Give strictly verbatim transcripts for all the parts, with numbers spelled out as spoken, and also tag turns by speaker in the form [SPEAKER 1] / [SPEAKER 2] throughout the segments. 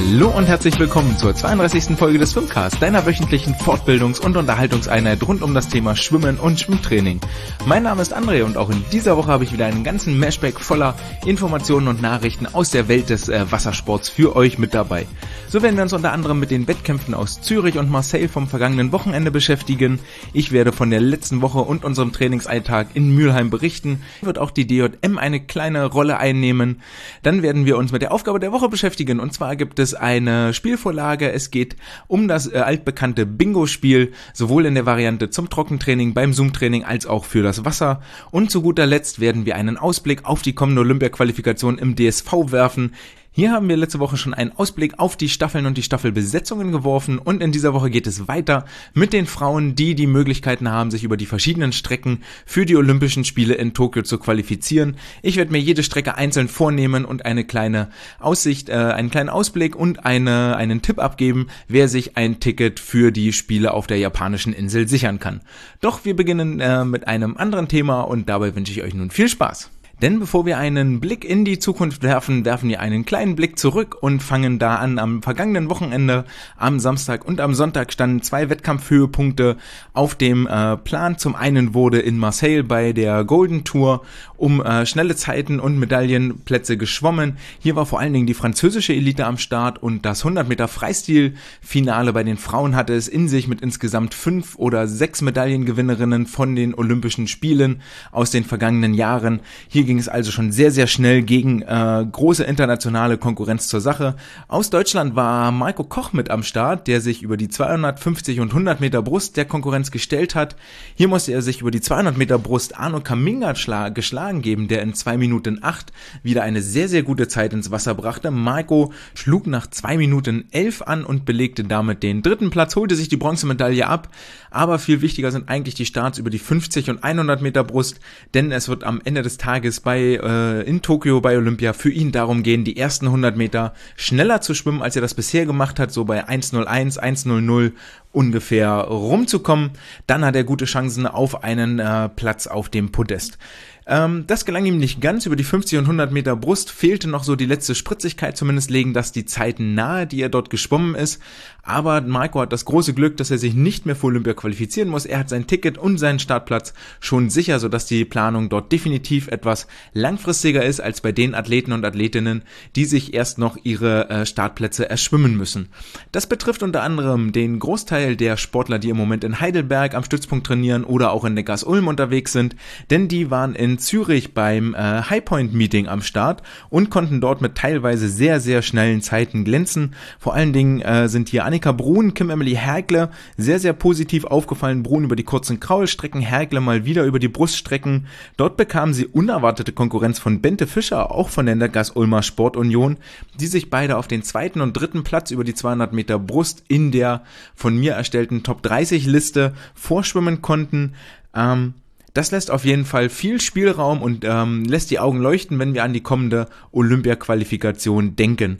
[SPEAKER 1] Hallo und herzlich willkommen zur zweiunddreißigsten Folge des Swimcast, deiner wöchentlichen Fortbildungs- und Unterhaltungseinheit rund um das Thema Schwimmen und Schwimmtraining. Mein Name ist André und auch in dieser Woche habe ich wieder einen ganzen Mashback voller Informationen und Nachrichten aus der Welt des äh, Wassersports für euch mit dabei. So werden wir uns unter anderem mit den Wettkämpfen aus Zürich und Marseille vom vergangenen Wochenende beschäftigen. Ich werde von der letzten Woche und unserem Trainingsalltag in Mülheim berichten. Wird auch die D J M eine kleine Rolle einnehmen. Dann werden wir uns mit der Aufgabe der Woche beschäftigen und zwar gibt es eine Spielvorlage. Es geht um das äh, altbekannte Bingo-Spiel, sowohl in der Variante zum Trockentraining, beim Zoom-Training als auch für das Wasser. Und zu guter Letzt werden wir einen Ausblick auf die kommende Olympia-Qualifikation im D S V werfen. Hier haben wir letzte Woche schon einen Ausblick auf die Staffeln und die Staffelbesetzungen geworfen und in dieser Woche geht es weiter mit den Frauen, die die Möglichkeiten haben, sich über die verschiedenen Strecken für die Olympischen Spiele in Tokio zu qualifizieren. Ich werde mir jede Strecke einzeln vornehmen und eine kleine Aussicht, äh, einen kleinen Ausblick und eine, einen Tipp abgeben, wer sich ein Ticket für die Spiele auf der japanischen Insel sichern kann. Doch wir beginnen äh, mit einem anderen Thema und dabei wünsche ich euch nun viel Spaß. Denn bevor wir einen Blick in die Zukunft werfen, werfen wir einen kleinen Blick zurück und fangen da an. Am vergangenen Wochenende, am Samstag und am Sonntag standen zwei Wettkampfhöhepunkte auf dem äh, Plan. Zum einen wurde in Marseille bei der Golden Tour um äh, schnelle Zeiten und Medaillenplätze geschwommen. Hier war vor allen Dingen die französische Elite am Start und das hundert Meter Freistil-Finale bei den Frauen hatte es in sich mit insgesamt fünf oder sechs Medaillengewinnerinnen von den Olympischen Spielen aus den vergangenen Jahren. Hier ging es also schon sehr, sehr schnell gegen äh, große internationale Konkurrenz zur Sache. Aus Deutschland war Marco Koch mit am Start, der sich über die zweihundertfünfzig und hundert Meter Brust der Konkurrenz gestellt hat. Hier musste er sich über die zweihundert Meter Brust Arno Kaminga schla- geschlagen geben, der in zwei Minuten acht wieder eine sehr, sehr gute Zeit ins Wasser brachte. Marco schlug nach zwei Minuten elf an und belegte damit den dritten Platz, holte sich die Bronzemedaille ab. Aber viel wichtiger sind eigentlich die Starts über die fünfzig und hundert Meter Brust, denn es wird am Ende des Tages bei äh, in Tokio bei Olympia für ihn darum gehen, die ersten hundert Meter schneller zu schwimmen, als er das bisher gemacht hat, so bei eins null eins, eins null null ungefähr rumzukommen. Dann hat er gute Chancen auf einen äh, Platz auf dem Podest. Ähm, das gelang ihm nicht ganz. Über die fünfzig und hundert Meter Brust fehlte noch so die letzte Spritzigkeit, zumindest legen das die Zeiten nahe, die er dort geschwommen ist. Aber Marco hat das große Glück, dass er sich nicht mehr für Olympia qualifizieren muss. Er hat sein Ticket und seinen Startplatz schon sicher, sodass die Planung dort definitiv etwas langfristiger ist als bei den Athleten und Athletinnen, die sich erst noch ihre äh, Startplätze erschwimmen müssen. Das betrifft unter anderem den Großteil der Sportler, die im Moment in Heidelberg am Stützpunkt trainieren oder auch in Neckarsulm unterwegs sind, denn die waren in Zürich beim äh, Highpoint-Meeting am Start und konnten dort mit teilweise sehr, sehr schnellen Zeiten glänzen. Vor allen Dingen äh, sind hier Annika Brun, Kim Emily Hergle sehr, sehr positiv aufgefallen. Brun über die kurzen Kraulstrecken, Hergle mal wieder über die Bruststrecken. Dort bekamen sie unerwartete Konkurrenz von Bente Fischer, auch von der Neckarsulmer Sportunion, die sich beide auf den zweiten und dritten Platz über die zweihundert Meter Brust in der von mir erstellten Top dreißig Liste vorschwimmen konnten. Ähm, Das lässt auf jeden Fall viel Spielraum und ähm, lässt die Augen leuchten, wenn wir an die kommende Olympia-Qualifikation denken.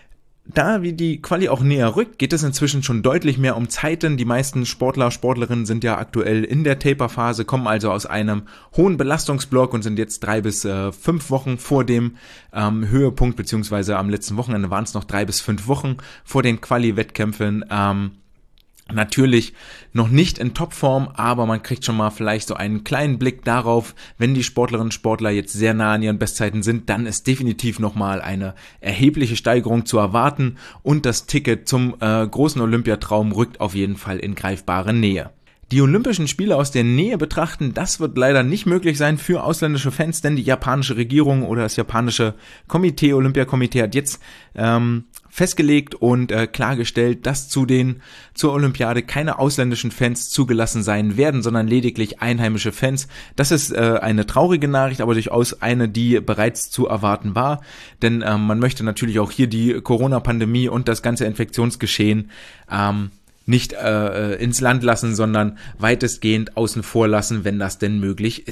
[SPEAKER 1] Da wie die Quali auch näher rückt, geht es inzwischen schon deutlich mehr um Zeiten. Die meisten Sportler, Sportlerinnen sind ja aktuell in der Taper-Phase, kommen also aus einem hohen Belastungsblock und sind jetzt drei bis äh, fünf Wochen vor dem ähm, Höhepunkt, beziehungsweise am letzten Wochenende waren es noch drei bis fünf Wochen vor den Quali-Wettkämpfen. Ähm, Natürlich noch nicht in Topform, aber man kriegt schon mal vielleicht so einen kleinen Blick darauf, wenn die Sportlerinnen und Sportler jetzt sehr nah an ihren Bestzeiten sind, dann ist definitiv nochmal eine erhebliche Steigerung zu erwarten und das Ticket zum äh, großen Olympiatraum rückt auf jeden Fall in greifbare Nähe. Die Olympischen Spiele aus der Nähe betrachten, das wird leider nicht möglich sein für ausländische Fans, denn die japanische Regierung oder das japanische Komitee, Olympiakomitee hat jetzt ähm, festgelegt und äh, klargestellt, dass zu den zur Olympiade keine ausländischen Fans zugelassen sein werden, sondern lediglich einheimische Fans. Das ist äh, eine traurige Nachricht, aber durchaus eine, die bereits zu erwarten war, denn äh, man möchte natürlich auch hier die Corona-Pandemie und das ganze Infektionsgeschehen ähm, nicht äh, ins Land lassen, sondern weitestgehend außen vor lassen, wenn das denn möglich ist.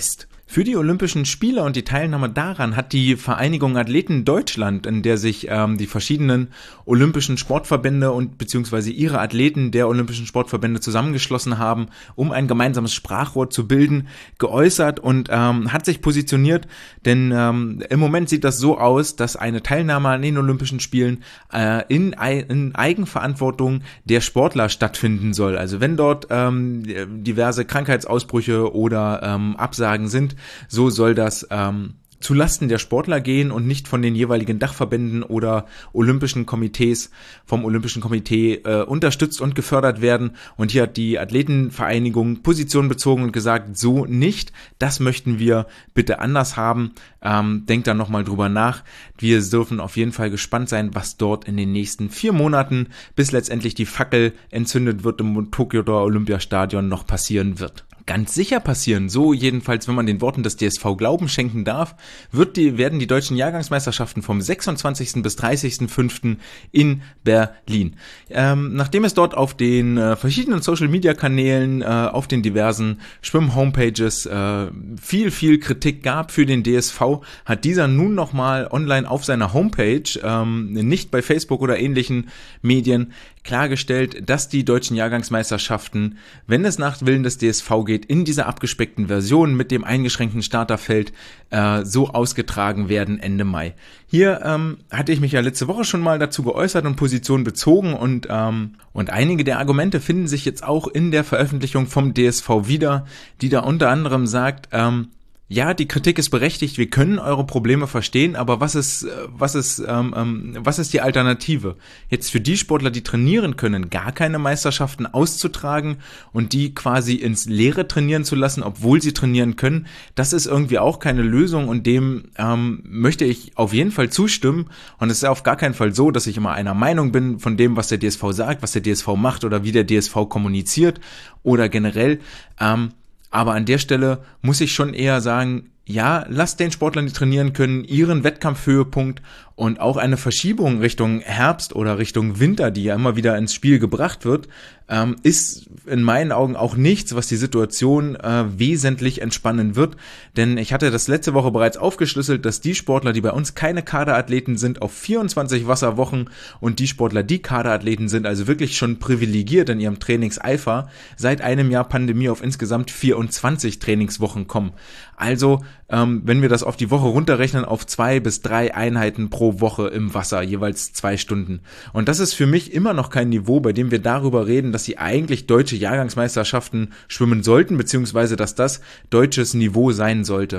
[SPEAKER 1] Für die Olympischen Spiele und die Teilnahme daran hat die Vereinigung Athleten Deutschland, in der sich ähm, die verschiedenen olympischen Sportverbände und beziehungsweise ihre Athleten der olympischen Sportverbände zusammengeschlossen haben, um ein gemeinsames Sprachrohr zu bilden, geäußert und ähm, hat sich positioniert, denn ähm, im Moment sieht das so aus, dass eine Teilnahme an den Olympischen Spielen äh, in, in Eigenverantwortung der Sportler stattfinden soll. Also wenn dort ähm, diverse Krankheitsausbrüche oder ähm, Absagen sind, so soll das ähm, zulasten der Sportler gehen und nicht von den jeweiligen Dachverbänden oder Olympischen Komitees vom Olympischen Komitee äh, unterstützt und gefördert werden. Und hier hat die Athletenvereinigung Position bezogen und gesagt, so nicht, das möchten wir bitte anders haben. Ähm, denkt da nochmal drüber nach. Wir dürfen auf jeden Fall gespannt sein, was dort in den nächsten vier Monaten, bis letztendlich die Fackel entzündet wird im Tokioer Olympiastadion, noch passieren wird. Ganz sicher passieren, so jedenfalls, wenn man den Worten des D S V Glauben schenken darf, wird die, werden die deutschen Jahrgangsmeisterschaften vom sechsundzwanzigsten bis dreißigsten fünften in Berlin. Ähm, nachdem es dort auf den äh, verschiedenen Social-Media-Kanälen, äh, auf den diversen Schwimm-Homepages äh, viel, viel Kritik gab für den D S V, hat dieser nun nochmal online auf seiner Homepage, ähm, nicht bei Facebook oder ähnlichen Medien, klargestellt, dass die deutschen Jahrgangsmeisterschaften, wenn es nach Willen des D S V geht, in dieser abgespeckten Version mit dem eingeschränkten Starterfeld äh, so ausgetragen werden Ende Mai. Hier ähm, hatte ich mich ja letzte Woche schon mal dazu geäußert und Position bezogen und ähm, und einige der Argumente finden sich jetzt auch in der Veröffentlichung vom D S V wieder, die da unter anderem sagt, ähm, ja, die Kritik ist berechtigt, wir können eure Probleme verstehen, aber was ist, was ist, ähm, ähm, was ist die Alternative? Jetzt für die Sportler, die trainieren können, gar keine Meisterschaften auszutragen und die quasi ins Leere trainieren zu lassen, obwohl sie trainieren können, das ist irgendwie auch keine Lösung und dem ähm, möchte ich auf jeden Fall zustimmen und es ist auf gar keinen Fall so, dass ich immer einer Meinung bin von dem, was der D S V sagt, was der D S V macht oder wie der D S V kommuniziert oder generell, ähm, aber an der Stelle muss ich schon eher sagen, ja, lasst den Sportlern, die trainieren können, ihren Wettkampfhöhepunkt und auch eine Verschiebung Richtung Herbst oder Richtung Winter, die ja immer wieder ins Spiel gebracht wird, ähm, ist in meinen Augen auch nichts, was die Situation äh, wesentlich entspannen wird. Denn ich hatte das letzte Woche bereits aufgeschlüsselt, dass die Sportler, die bei uns keine Kaderathleten sind, auf vierundzwanzig Wasserwochen und die Sportler, die Kaderathleten sind, also wirklich schon privilegiert in ihrem Trainingseifer, seit einem Jahr Pandemie auf insgesamt vierundzwanzig Trainingswochen kommen. Also, ähm, wenn wir das auf die Woche runterrechnen, auf zwei bis drei Einheiten pro Woche im Wasser, jeweils zwei Stunden. Und das ist für mich immer noch kein Niveau, bei dem wir darüber reden, dass sie eigentlich deutsche Jahrgangsmeisterschaften schwimmen sollten, beziehungsweise dass das deutsches Niveau sein sollte.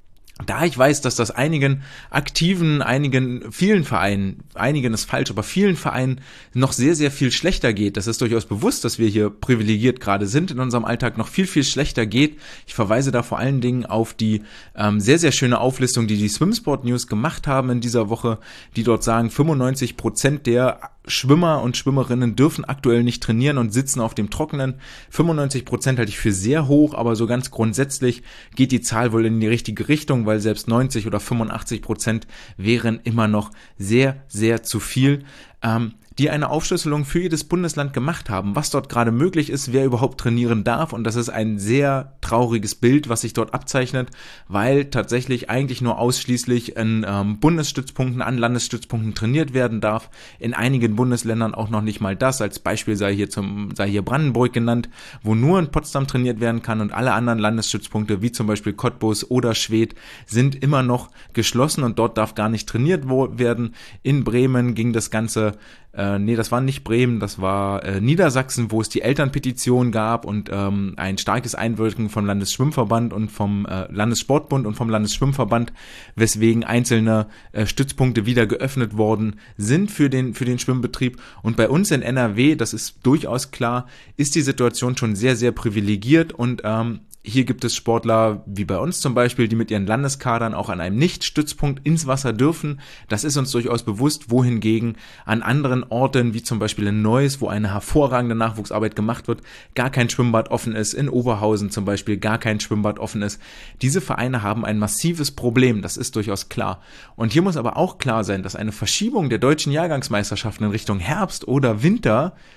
[SPEAKER 1] Da ich weiß, dass das einigen aktiven, einigen, vielen Vereinen, einigen ist falsch, aber vielen Vereinen noch sehr, sehr viel schlechter geht. Das ist durchaus bewusst, dass wir hier privilegiert gerade sind, in unserem Alltag noch viel, viel schlechter geht. Ich verweise da vor allen Dingen auf die ähm, sehr, sehr schöne Auflistung, die die Swimsport News gemacht haben in dieser Woche, die dort sagen, fünfundneunzig Prozent der Schwimmer und Schwimmerinnen dürfen aktuell nicht trainieren und sitzen auf dem Trockenen. fünfundneunzig Prozent halte ich für sehr hoch, aber so ganz grundsätzlich geht die Zahl wohl in die richtige Richtung, weil selbst neunzig oder fünfundachtzig Prozent wären immer noch sehr, sehr zu viel. Ähm, die eine Aufschlüsselung für jedes Bundesland gemacht haben, was dort gerade möglich ist, wer überhaupt trainieren darf. Und das ist ein sehr trauriges Bild, was sich dort abzeichnet, weil tatsächlich eigentlich nur ausschließlich in ähm, Bundesstützpunkten, an Landesstützpunkten trainiert werden darf. In einigen Bundesländern auch noch nicht mal das. Als Beispiel sei hier zum sei hier Brandenburg genannt, wo nur in Potsdam trainiert werden kann und alle anderen Landesstützpunkte, wie zum Beispiel Cottbus oder Schwedt, sind immer noch geschlossen und dort darf gar nicht trainiert werden. In Bremen ging das Ganze Äh, nee, das war nicht Bremen, das war äh, Niedersachsen, wo es die Elternpetition gab und ähm, ein starkes Einwirken vom Landesschwimmverband und vom äh, Landessportbund und vom Landesschwimmverband, weswegen einzelne äh, Stützpunkte wieder geöffnet worden sind für den für den Schwimmbetrieb. Und bei uns in N R W, das ist durchaus klar, ist die Situation schon sehr, sehr privilegiert und ähm, hier gibt es Sportler wie bei uns zum Beispiel, die mit ihren Landeskadern auch an einem Nicht-Stützpunkt ins Wasser dürfen. Das ist uns durchaus bewusst, wohingegen an anderen Orten, wie zum Beispiel in Neuss, wo eine hervorragende Nachwuchsarbeit gemacht wird, gar kein Schwimmbad offen ist, in Oberhausen zum Beispiel gar kein Schwimmbad offen ist. Diese Vereine haben ein massives Problem, das ist durchaus klar. Und hier muss aber auch klar sein, dass eine Verschiebung der deutschen Jahrgangsmeisterschaften in Richtung Herbst oder Winter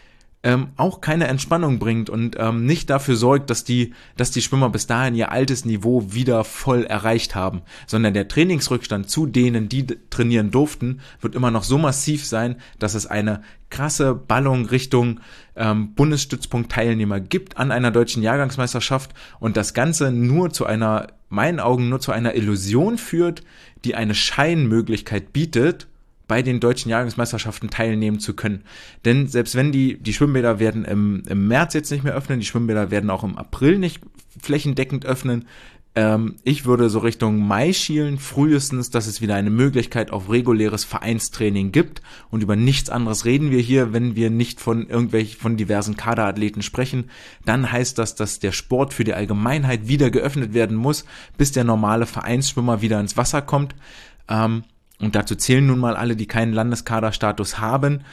[SPEAKER 1] ähm, auch keine Entspannung bringt und ähm, nicht dafür sorgt, dass die, dass die Schwimmer bis dahin ihr altes Niveau wieder voll erreicht haben, sondern der Trainingsrückstand zu denen, die d- trainieren durften, wird immer noch so massiv sein, dass es eine krasse Ballung Richtung ähm, Bundesstützpunkt-Teilnehmer gibt an einer deutschen Jahrgangsmeisterschaft und das Ganze nur zu einer, meinen Augen nur zu einer Illusion führt, die eine Scheinmöglichkeit bietet, bei den deutschen Jahrgangsmeisterschaften teilnehmen zu können. Denn selbst wenn die, die Schwimmbäder werden im, im März jetzt nicht mehr öffnen, die Schwimmbäder werden auch im April nicht flächendeckend öffnen, ähm, ich würde so Richtung Mai schielen, frühestens, dass es wieder eine Möglichkeit auf reguläres Vereinstraining gibt und über nichts anderes reden wir hier, wenn wir nicht von irgendwelchen, von diversen Kaderathleten sprechen, dann heißt das, dass der Sport für die Allgemeinheit wieder geöffnet werden muss, bis der normale Vereinsschwimmer wieder ins Wasser kommt, ähm, und dazu zählen nun mal alle, die keinen Landeskaderstatus haben,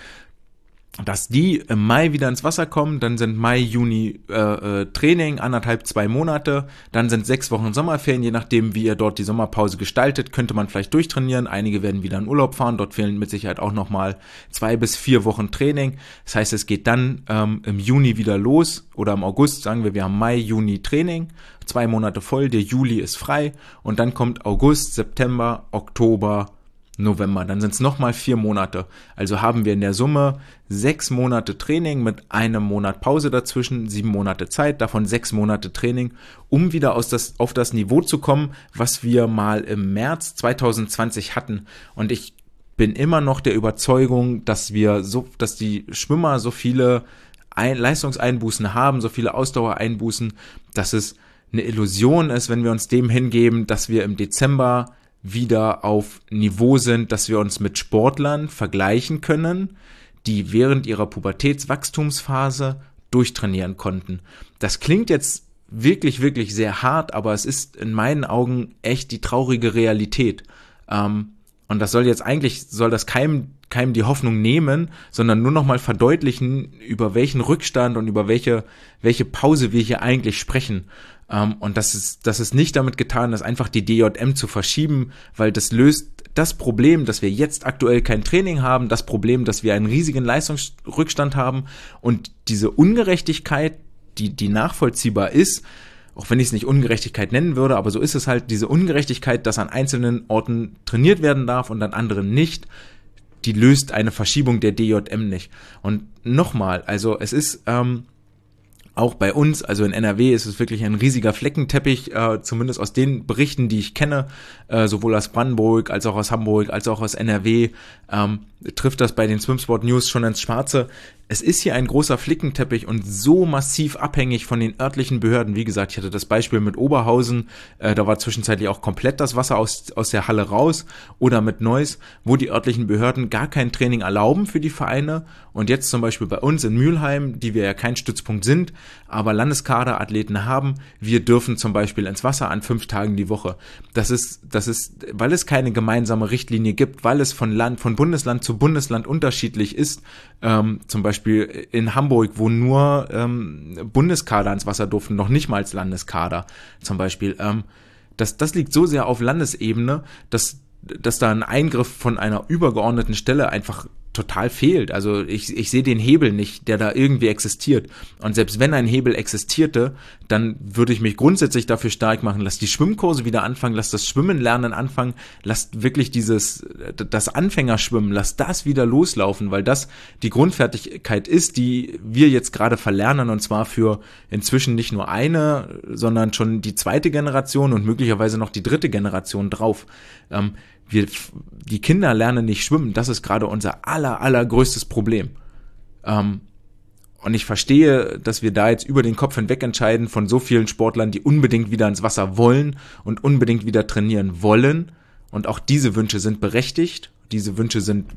[SPEAKER 1] dass die im Mai wieder ins Wasser kommen, dann sind Mai, Juni äh, äh, Training, anderthalb, zwei Monate, dann sind sechs Wochen Sommerferien, je nachdem, wie ihr dort die Sommerpause gestaltet, könnte man vielleicht durchtrainieren, einige werden wieder in Urlaub fahren, dort fehlen mit Sicherheit auch nochmal zwei bis vier Wochen Training, das heißt, es geht dann ähm, im Juni wieder los oder im August, sagen wir, wir haben Mai, Juni Training, zwei Monate voll, der Juli ist frei und dann kommt August, September, Oktober, November, dann sind es nochmal vier Monate. Also haben wir in der Summe sechs Monate Training mit einem Monat Pause dazwischen, sieben Monate Zeit, davon sechs Monate Training, um wieder aus das, auf das Niveau zu kommen, was wir mal im März zwanzig zwanzig hatten. Und ich bin immer noch der Überzeugung, dass wir so, dass die Schwimmer so viele Ein- Leistungseinbußen haben, so viele Ausdauereinbußen, dass es eine Illusion ist, wenn wir uns dem hingeben, dass wir im Dezember wieder auf Niveau sind, dass wir uns mit Sportlern vergleichen können, die während ihrer Pubertätswachstumsphase durchtrainieren konnten. Das klingt jetzt wirklich, wirklich sehr hart, aber es ist in meinen Augen echt die traurige Realität. Ähm, und das soll jetzt eigentlich, soll das keinem, keinem die Hoffnung nehmen, sondern nur nochmal verdeutlichen, über welchen Rückstand und über welche, welche Pause wir hier eigentlich sprechen. Um, und das ist, das ist nicht damit getan, das einfach die D J M zu verschieben, weil das löst das Problem, dass wir jetzt aktuell kein Training haben, das Problem, dass wir einen riesigen Leistungsrückstand haben und diese Ungerechtigkeit, die, die nachvollziehbar ist, auch wenn ich es nicht Ungerechtigkeit nennen würde, aber so ist es halt, diese Ungerechtigkeit, dass an einzelnen Orten trainiert werden darf und an anderen nicht, die löst eine Verschiebung der D J M nicht. Und nochmal, also es ist, ähm, auch bei uns, also in N R W ist es wirklich ein riesiger Fleckenteppich, äh, zumindest aus den Berichten, die ich kenne, äh, sowohl aus Brandenburg als auch aus Hamburg als auch aus N R W, ähm, trifft das bei den Swimsport News schon ins Schwarze. Es ist hier ein großer Flickenteppich und so massiv abhängig von den örtlichen Behörden. Wie gesagt, ich hatte das Beispiel mit Oberhausen, äh, da war zwischenzeitlich auch komplett das Wasser aus, aus der Halle raus, oder mit Neuss, wo die örtlichen Behörden gar kein Training erlauben für die Vereine. Und jetzt zum Beispiel bei uns in Mülheim, die wir ja kein Stützpunkt sind, aber Landeskaderathleten haben, wir dürfen zum Beispiel ins Wasser an fünf Tagen die Woche. Das ist, das ist, weil es keine gemeinsame Richtlinie gibt, weil es von Land, von Bundesland zu Bundesland unterschiedlich ist, ähm, zum Beispiel in Hamburg, wo nur ähm, Bundeskader ins Wasser durften, noch nicht mal als Landeskader zum Beispiel. Ähm, das, das liegt so sehr auf Landesebene, dass, dass da ein Eingriff von einer übergeordneten Stelle einfach total fehlt. Also ich, ich sehe den Hebel nicht, der da irgendwie existiert. Und selbst wenn ein Hebel existierte, dann würde ich mich grundsätzlich dafür stark machen, lass die Schwimmkurse wieder anfangen, lass das Schwimmen lernen anfangen, lass wirklich dieses, das Anfängerschwimmen, lass das wieder loslaufen, weil das die Grundfertigkeit ist, die wir jetzt gerade verlernen, und zwar für inzwischen nicht nur eine, sondern schon die zweite Generation und möglicherweise noch die dritte Generation drauf. Ähm, Wir, die Kinder lernen nicht schwimmen, das ist gerade unser aller, allergrößtes Problem. Ähm, und ich verstehe, dass wir da jetzt über den Kopf hinweg entscheiden von so vielen Sportlern, die unbedingt wieder ins Wasser wollen und unbedingt wieder trainieren wollen. Und auch diese Wünsche sind berechtigt, diese Wünsche sind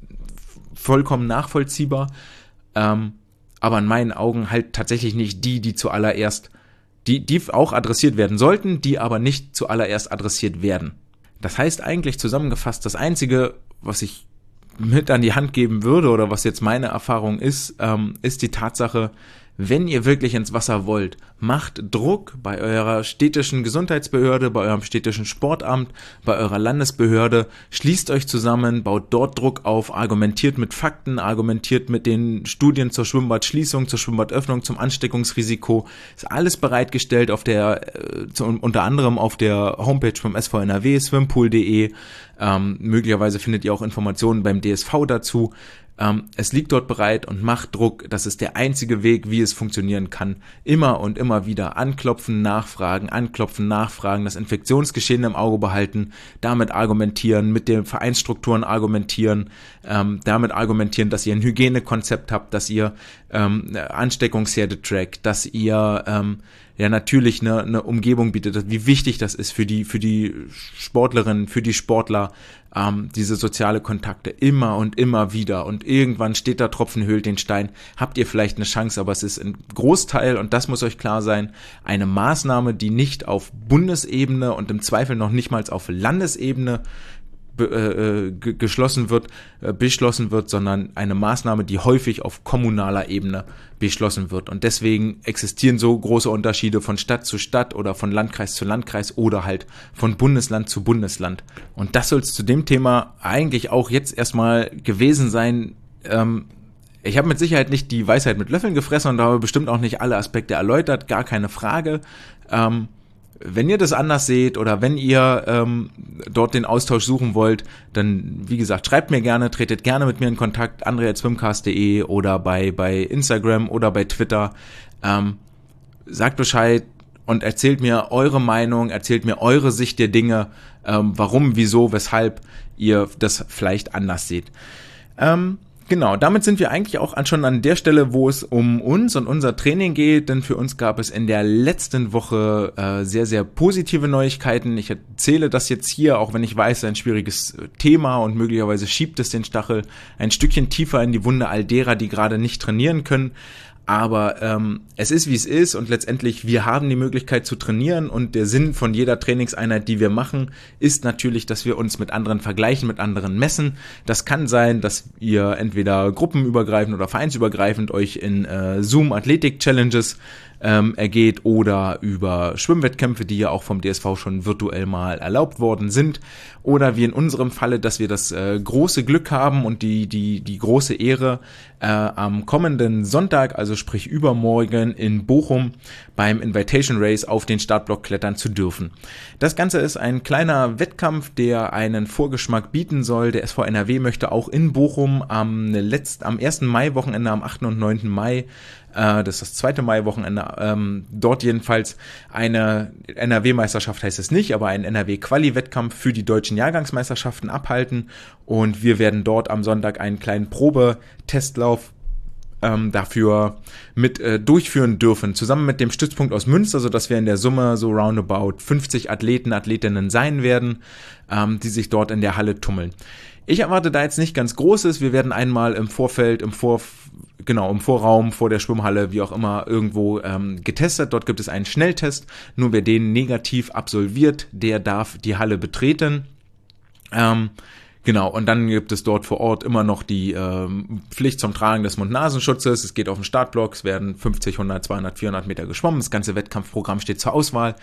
[SPEAKER 1] vollkommen nachvollziehbar, ähm, aber in meinen Augen halt tatsächlich nicht die, die zuallererst, die, die auch adressiert werden sollten, die aber nicht zuallererst adressiert werden. Das heißt eigentlich zusammengefasst, das Einzige, was ich mit an die Hand geben würde oder was jetzt meine Erfahrung ist, ähm, ist die Tatsache, wenn ihr wirklich ins Wasser wollt, macht Druck bei eurer städtischen Gesundheitsbehörde, bei eurem städtischen Sportamt, bei eurer Landesbehörde, schließt euch zusammen, baut dort Druck auf, argumentiert mit Fakten, argumentiert mit den Studien zur Schwimmbadschließung, zur Schwimmbadöffnung, zum Ansteckungsrisiko, ist alles bereitgestellt auf der, äh, zu, unter anderem auf der Homepage vom S V N R W, swimpool punkt de, ähm, möglicherweise findet ihr auch Informationen beim D S V dazu. Ähm, es liegt dort bereit und macht Druck. Das ist der einzige Weg, wie es funktionieren kann. Immer und immer wieder anklopfen, nachfragen, anklopfen, nachfragen, das Infektionsgeschehen im Auge behalten, damit argumentieren, mit den Vereinsstrukturen argumentieren, ähm, damit argumentieren, dass ihr ein Hygienekonzept habt, dass ihr ähm, Ansteckungsherde trackt, dass ihr ähm, ja natürlich eine, eine Umgebung bietet, wie wichtig das ist für die für die Sportlerinnen, für die Sportler, ähm, diese soziale Kontakte immer und immer wieder, und irgendwann steht da Tropfen höhlt den Stein, habt ihr vielleicht eine Chance, aber es ist ein Großteil, und das muss euch klar sein, eine Maßnahme, die nicht auf Bundesebene und im Zweifel noch nicht mal auf Landesebene Be, äh, ge- geschlossen wird, äh, beschlossen wird, sondern eine Maßnahme, die häufig auf kommunaler Ebene beschlossen wird. Und deswegen existieren so große Unterschiede von Stadt zu Stadt oder von Landkreis zu Landkreis oder halt von Bundesland zu Bundesland. Und das soll es zu dem Thema eigentlich auch jetzt erstmal gewesen sein. Ähm, ich habe mit Sicherheit nicht die Weisheit mit Löffeln gefressen und habe bestimmt auch nicht alle Aspekte erläutert, gar keine Frage. Ähm, Wenn ihr das anders seht oder wenn ihr ähm, dort den Austausch suchen wollt, dann, wie gesagt, schreibt mir gerne, tretet gerne mit mir in Kontakt, andre at swimcast punkt de oder bei bei Instagram oder bei Twitter. Ähm, sagt Bescheid und erzählt mir eure Meinung, erzählt mir eure Sicht der Dinge, ähm, warum, wieso, weshalb ihr das vielleicht anders seht. Ähm, Genau, damit sind wir eigentlich auch an, schon an der Stelle, wo es um uns und unser Training geht, denn für uns gab es in der letzten Woche äh, sehr, sehr positive Neuigkeiten. Ich erzähle das jetzt hier, auch wenn ich weiß, es ist ein schwieriges Thema und möglicherweise schiebt es den Stachel ein Stückchen tiefer in die Wunde all derer, die gerade nicht trainieren können. Aber ähm, es ist, wie es ist, und letztendlich, wir haben die Möglichkeit zu trainieren, und der Sinn von jeder Trainingseinheit, die wir machen, ist natürlich, dass wir uns mit anderen vergleichen, mit anderen messen. Das kann sein, dass ihr entweder gruppenübergreifend oder vereinsübergreifend euch in äh, Zoom-Athletik-Challenges ähm, ergeht oder über Schwimmwettkämpfe, die ja auch vom D S V schon virtuell mal erlaubt worden sind, oder wie in unserem Falle, dass wir das äh, große Glück haben und die die die große Ehre, äh, am kommenden Sonntag, also sprich übermorgen in Bochum, beim Invitation Race auf den Startblock klettern zu dürfen. Das Ganze ist ein kleiner Wettkampf, der einen Vorgeschmack bieten soll. Der S V N R W möchte auch in Bochum am letzten, am ersten Mai-Wochenende, am achten und neunten Mai, das ist das zweite Mai-Wochenende, ähm, dort jedenfalls eine N R W-Meisterschaft heißt es nicht, aber einen N R W-Quali-Wettkampf für die deutschen Jahrgangsmeisterschaften abhalten, und wir werden dort am Sonntag einen kleinen Probetestlauf ähm, dafür mit äh, durchführen dürfen, zusammen mit dem Stützpunkt aus Münster, sodass wir in der Summe so roundabout fünfzig Athleten, Athletinnen sein werden, ähm, die sich dort in der Halle tummeln. Ich erwarte da jetzt nicht ganz Großes. Wir werden einmal im Vorfeld, im Vor, genau, im Vorraum, vor der Schwimmhalle, wie auch immer, irgendwo ähm, getestet. Dort gibt es einen Schnelltest. Nur wer den negativ absolviert, der darf die Halle betreten. Ähm, Genau, und dann gibt es dort vor Ort immer noch die ähm, Pflicht zum Tragen des Mund-Nasenschutzes. Es geht auf den Startblock, es werden fünfzig, hundert, zweihundert, vierhundert Meter geschwommen. Das ganze Wettkampfprogramm steht zur Auswahl.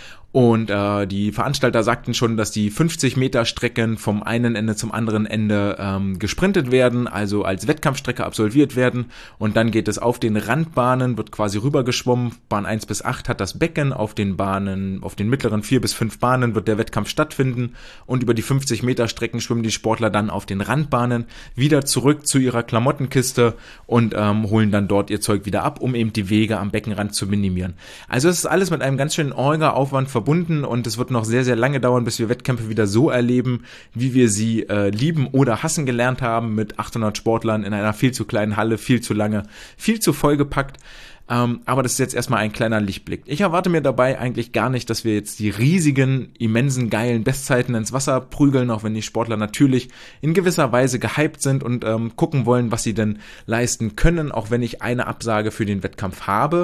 [SPEAKER 1] Und äh, die Veranstalter sagten schon, dass die fünfzig Meter Strecken vom einen Ende zum anderen Ende ähm, gesprintet werden, also als Wettkampfstrecke absolviert werden. Und dann geht es auf den Randbahnen, wird quasi rübergeschwommen. Bahn eins bis acht hat das Becken, auf den Bahnen, auf den mittleren vier bis fünf Bahnen wird der Wettkampf stattfinden. Und über die fünfzig Meter Strecken schwimmen die Sportler dann auf den Randbahnen wieder zurück zu ihrer Klamottenkiste und ähm, holen dann dort ihr Zeug wieder ab, um eben die Wege am Beckenrand zu minimieren. Also es ist alles mit einem ganz schönen Orga-Aufwand verbunden. verbunden und es wird noch sehr, sehr lange dauern, bis wir Wettkämpfe wieder so erleben, wie wir sie äh, lieben oder hassen gelernt haben, mit achthundert Sportlern in einer viel zu kleinen Halle, viel zu lange, viel zu vollgepackt. Ähm, aber das ist jetzt erstmal ein kleiner Lichtblick. Ich erwarte mir dabei eigentlich gar nicht, dass wir jetzt die riesigen, immensen, geilen Bestzeiten ins Wasser prügeln, auch wenn die Sportler natürlich in gewisser Weise gehypt sind und ähm, gucken wollen, was sie denn leisten können, auch wenn ich eine Absage für den Wettkampf habe.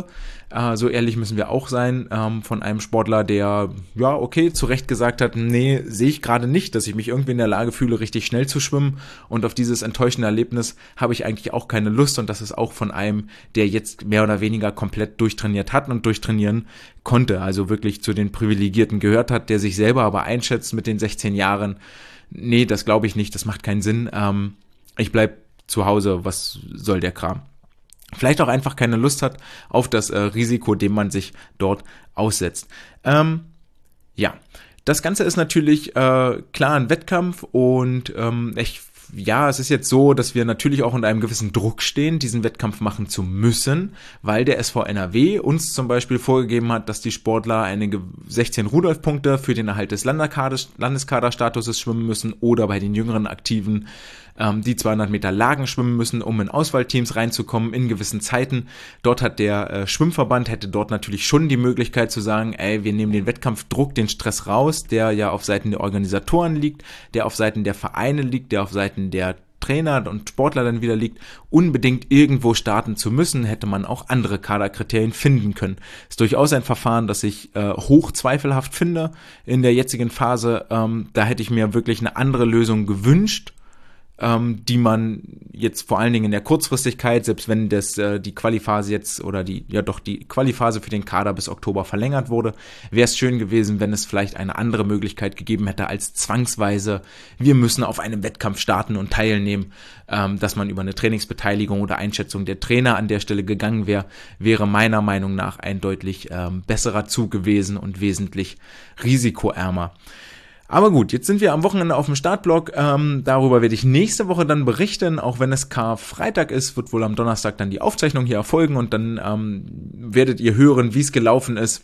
[SPEAKER 1] Äh, so ehrlich müssen wir auch sein, ähm, von einem Sportler, der, ja, okay, zu Recht gesagt hat, nee, sehe ich gerade nicht, dass ich mich irgendwie in der Lage fühle, richtig schnell zu schwimmen, und auf dieses enttäuschende Erlebnis habe ich eigentlich auch keine Lust, und das ist auch von einem, der jetzt mehr oder weniger komplett durchtrainiert hat und durchtrainieren konnte, also wirklich zu den Privilegierten gehört hat, der sich selber aber einschätzt mit den sechzehn Jahren, nee, das glaube ich nicht, das macht keinen Sinn, ähm, ich bleib zu Hause, was soll der Kram? Vielleicht auch einfach keine Lust hat auf das äh, Risiko, dem man sich dort aussetzt. Ähm, ja, das Ganze ist natürlich äh, klar ein Wettkampf, und ähm, ich ja, es ist jetzt so, dass wir natürlich auch unter einem gewissen Druck stehen, diesen Wettkampf machen zu müssen, weil der S V N R W uns zum Beispiel vorgegeben hat, dass die Sportler einige sechzehn Rudolf-Punkte für den Erhalt des Landeskaderstatuses schwimmen müssen, oder bei den jüngeren Aktiven ähm, die zweihundert Meter Lagen schwimmen müssen, um in Auswahlteams reinzukommen in gewissen Zeiten. Dort hat der äh, Schwimmverband, hätte dort natürlich schon die Möglichkeit zu sagen, ey, wir nehmen den Wettkampfdruck, den Stress raus, der ja auf Seiten der Organisatoren liegt, der auf Seiten der Vereine liegt, der auf Seiten der Trainer und Sportler dann wieder liegt, unbedingt irgendwo starten zu müssen, hätte man auch andere Kaderkriterien finden können. Ist durchaus ein Verfahren, das ich äh, hoch zweifelhaft finde in der jetzigen Phase. Ähm, da hätte ich mir wirklich eine andere Lösung gewünscht, ähm, die man jetzt vor allen Dingen in der Kurzfristigkeit, selbst wenn das äh, die Qualiphase jetzt oder die ja doch die Qualiphase für den Kader bis Oktober verlängert wurde, wäre es schön gewesen, wenn es vielleicht eine andere Möglichkeit gegeben hätte als zwangsweise, wir müssen auf einem Wettkampf starten und teilnehmen, ähm, dass man über eine Trainingsbeteiligung oder Einschätzung der Trainer an der Stelle gegangen wäre, wäre meiner Meinung nach ein deutlich ähm, besserer Zug gewesen und wesentlich risikoärmer. Aber gut, jetzt sind wir am Wochenende auf dem Startblock, ähm, darüber werde ich nächste Woche dann berichten, auch wenn es Karfreitag ist, wird wohl am Donnerstag dann die Aufzeichnung hier erfolgen, und dann ähm, werdet ihr hören, wie es gelaufen ist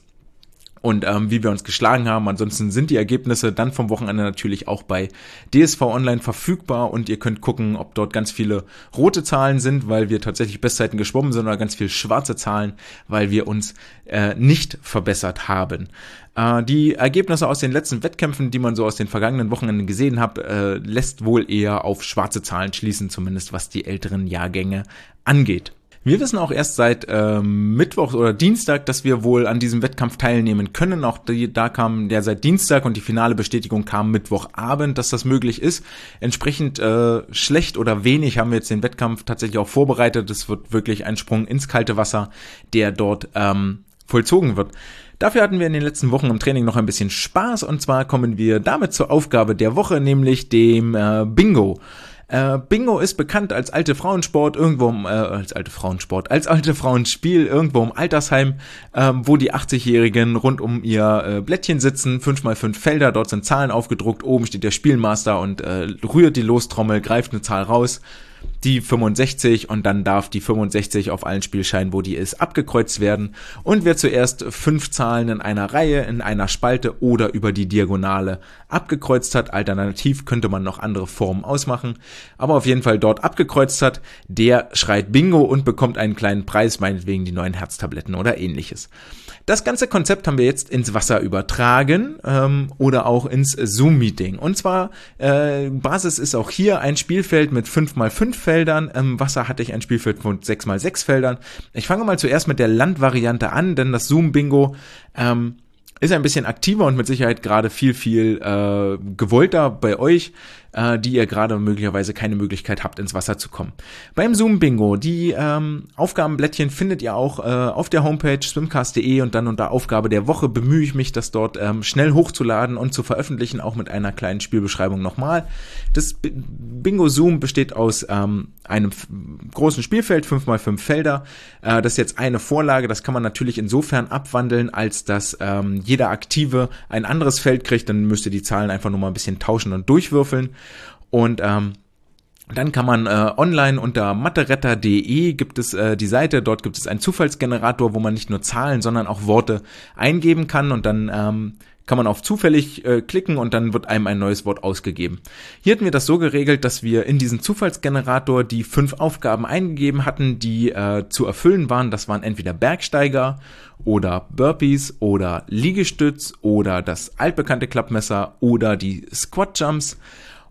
[SPEAKER 1] und ähm, wie wir uns geschlagen haben. Ansonsten sind die Ergebnisse dann vom Wochenende natürlich auch bei D S V Online verfügbar, und ihr könnt gucken, ob dort ganz viele rote Zahlen sind, weil wir tatsächlich Bestzeiten geschwommen sind, oder ganz viel schwarze Zahlen, weil wir uns äh, nicht verbessert haben. Äh, die Ergebnisse aus den letzten Wettkämpfen, die man so aus den vergangenen Wochenenden gesehen hat, äh, lässt wohl eher auf schwarze Zahlen schließen, zumindest was die älteren Jahrgänge angeht. Wir wissen auch erst seit ähm, Mittwoch oder Dienstag, dass wir wohl an diesem Wettkampf teilnehmen können. Auch die, da kam der seit Dienstag, und die finale Bestätigung kam Mittwochabend, dass das möglich ist. Entsprechend äh, schlecht oder wenig haben wir jetzt den Wettkampf tatsächlich auch vorbereitet. Es wird wirklich ein Sprung ins kalte Wasser, der dort ähm, vollzogen wird. Dafür hatten wir in den letzten Wochen im Training noch ein bisschen Spaß, und zwar kommen wir damit zur Aufgabe der Woche, nämlich dem äh, Bingo. Äh, Bingo ist bekannt als alte Frauensport, irgendwo im, äh, als alte Frauensport, als alte Frauenspiel, irgendwo im Altersheim, ähm, wo die achtzig-Jährigen rund um ihr äh, Blättchen sitzen, fünf mal fünf Felder, dort sind Zahlen aufgedruckt, oben steht der Spielmaster und äh, rührt die Lostrommel, greift eine Zahl raus, die fünfundsechzig, und dann darf die fünfundsechzig auf allen Spielscheinen, wo die ist, abgekreuzt werden, und wer zuerst fünf Zahlen in einer Reihe, in einer Spalte oder über die Diagonale abgekreuzt hat, alternativ könnte man noch andere Formen ausmachen, aber auf jeden Fall dort abgekreuzt hat, der schreit Bingo und bekommt einen kleinen Preis, meinetwegen die neuen Herztabletten oder ähnliches. Das ganze Konzept haben wir jetzt ins Wasser übertragen ähm, oder auch ins Zoom-Meeting. Und zwar, äh, Basis ist auch hier ein Spielfeld mit fünf mal fünf Feldern. Im Wasser hatte ich ein Spielfeld von sechs mal sechs Feldern. Ich fange mal zuerst mit der Landvariante an, denn das Zoom-Bingo ähm, ist ein bisschen aktiver und mit Sicherheit gerade viel, viel äh, gewollter bei euch, äh, die ihr gerade möglicherweise keine Möglichkeit habt, ins Wasser zu kommen. Beim Zoom-Bingo, die ähm, Aufgabenblättchen findet ihr auch äh, auf der Homepage swimcast punkt de, und dann unter Aufgabe der Woche bemühe ich mich, das dort ähm, schnell hochzuladen und zu veröffentlichen, auch mit einer kleinen Spielbeschreibung nochmal. Das B- Bingo Zoom besteht aus ähm, einem f- großen Spielfeld, fünf mal fünf Felder. Äh, das ist jetzt eine Vorlage, das kann man natürlich insofern abwandeln, als dass ähm, jeder Aktive ein anderes Feld kriegt, dann müsst ihr die Zahlen einfach nur mal ein bisschen tauschen und durchwürfeln. Und ähm, dann kann man äh, online unter matteretter punkt de gibt es äh, die Seite, dort gibt es einen Zufallsgenerator, wo man nicht nur Zahlen, sondern auch Worte eingeben kann, und dann ähm, kann man auf zufällig äh, klicken und dann wird einem ein neues Wort ausgegeben. Hier hatten wir das so geregelt, dass wir in diesen Zufallsgenerator die fünf Aufgaben eingegeben hatten, die äh, zu erfüllen waren. Das waren entweder Bergsteiger oder Burpees oder Liegestütz oder das altbekannte Klappmesser oder die Squat Jumps.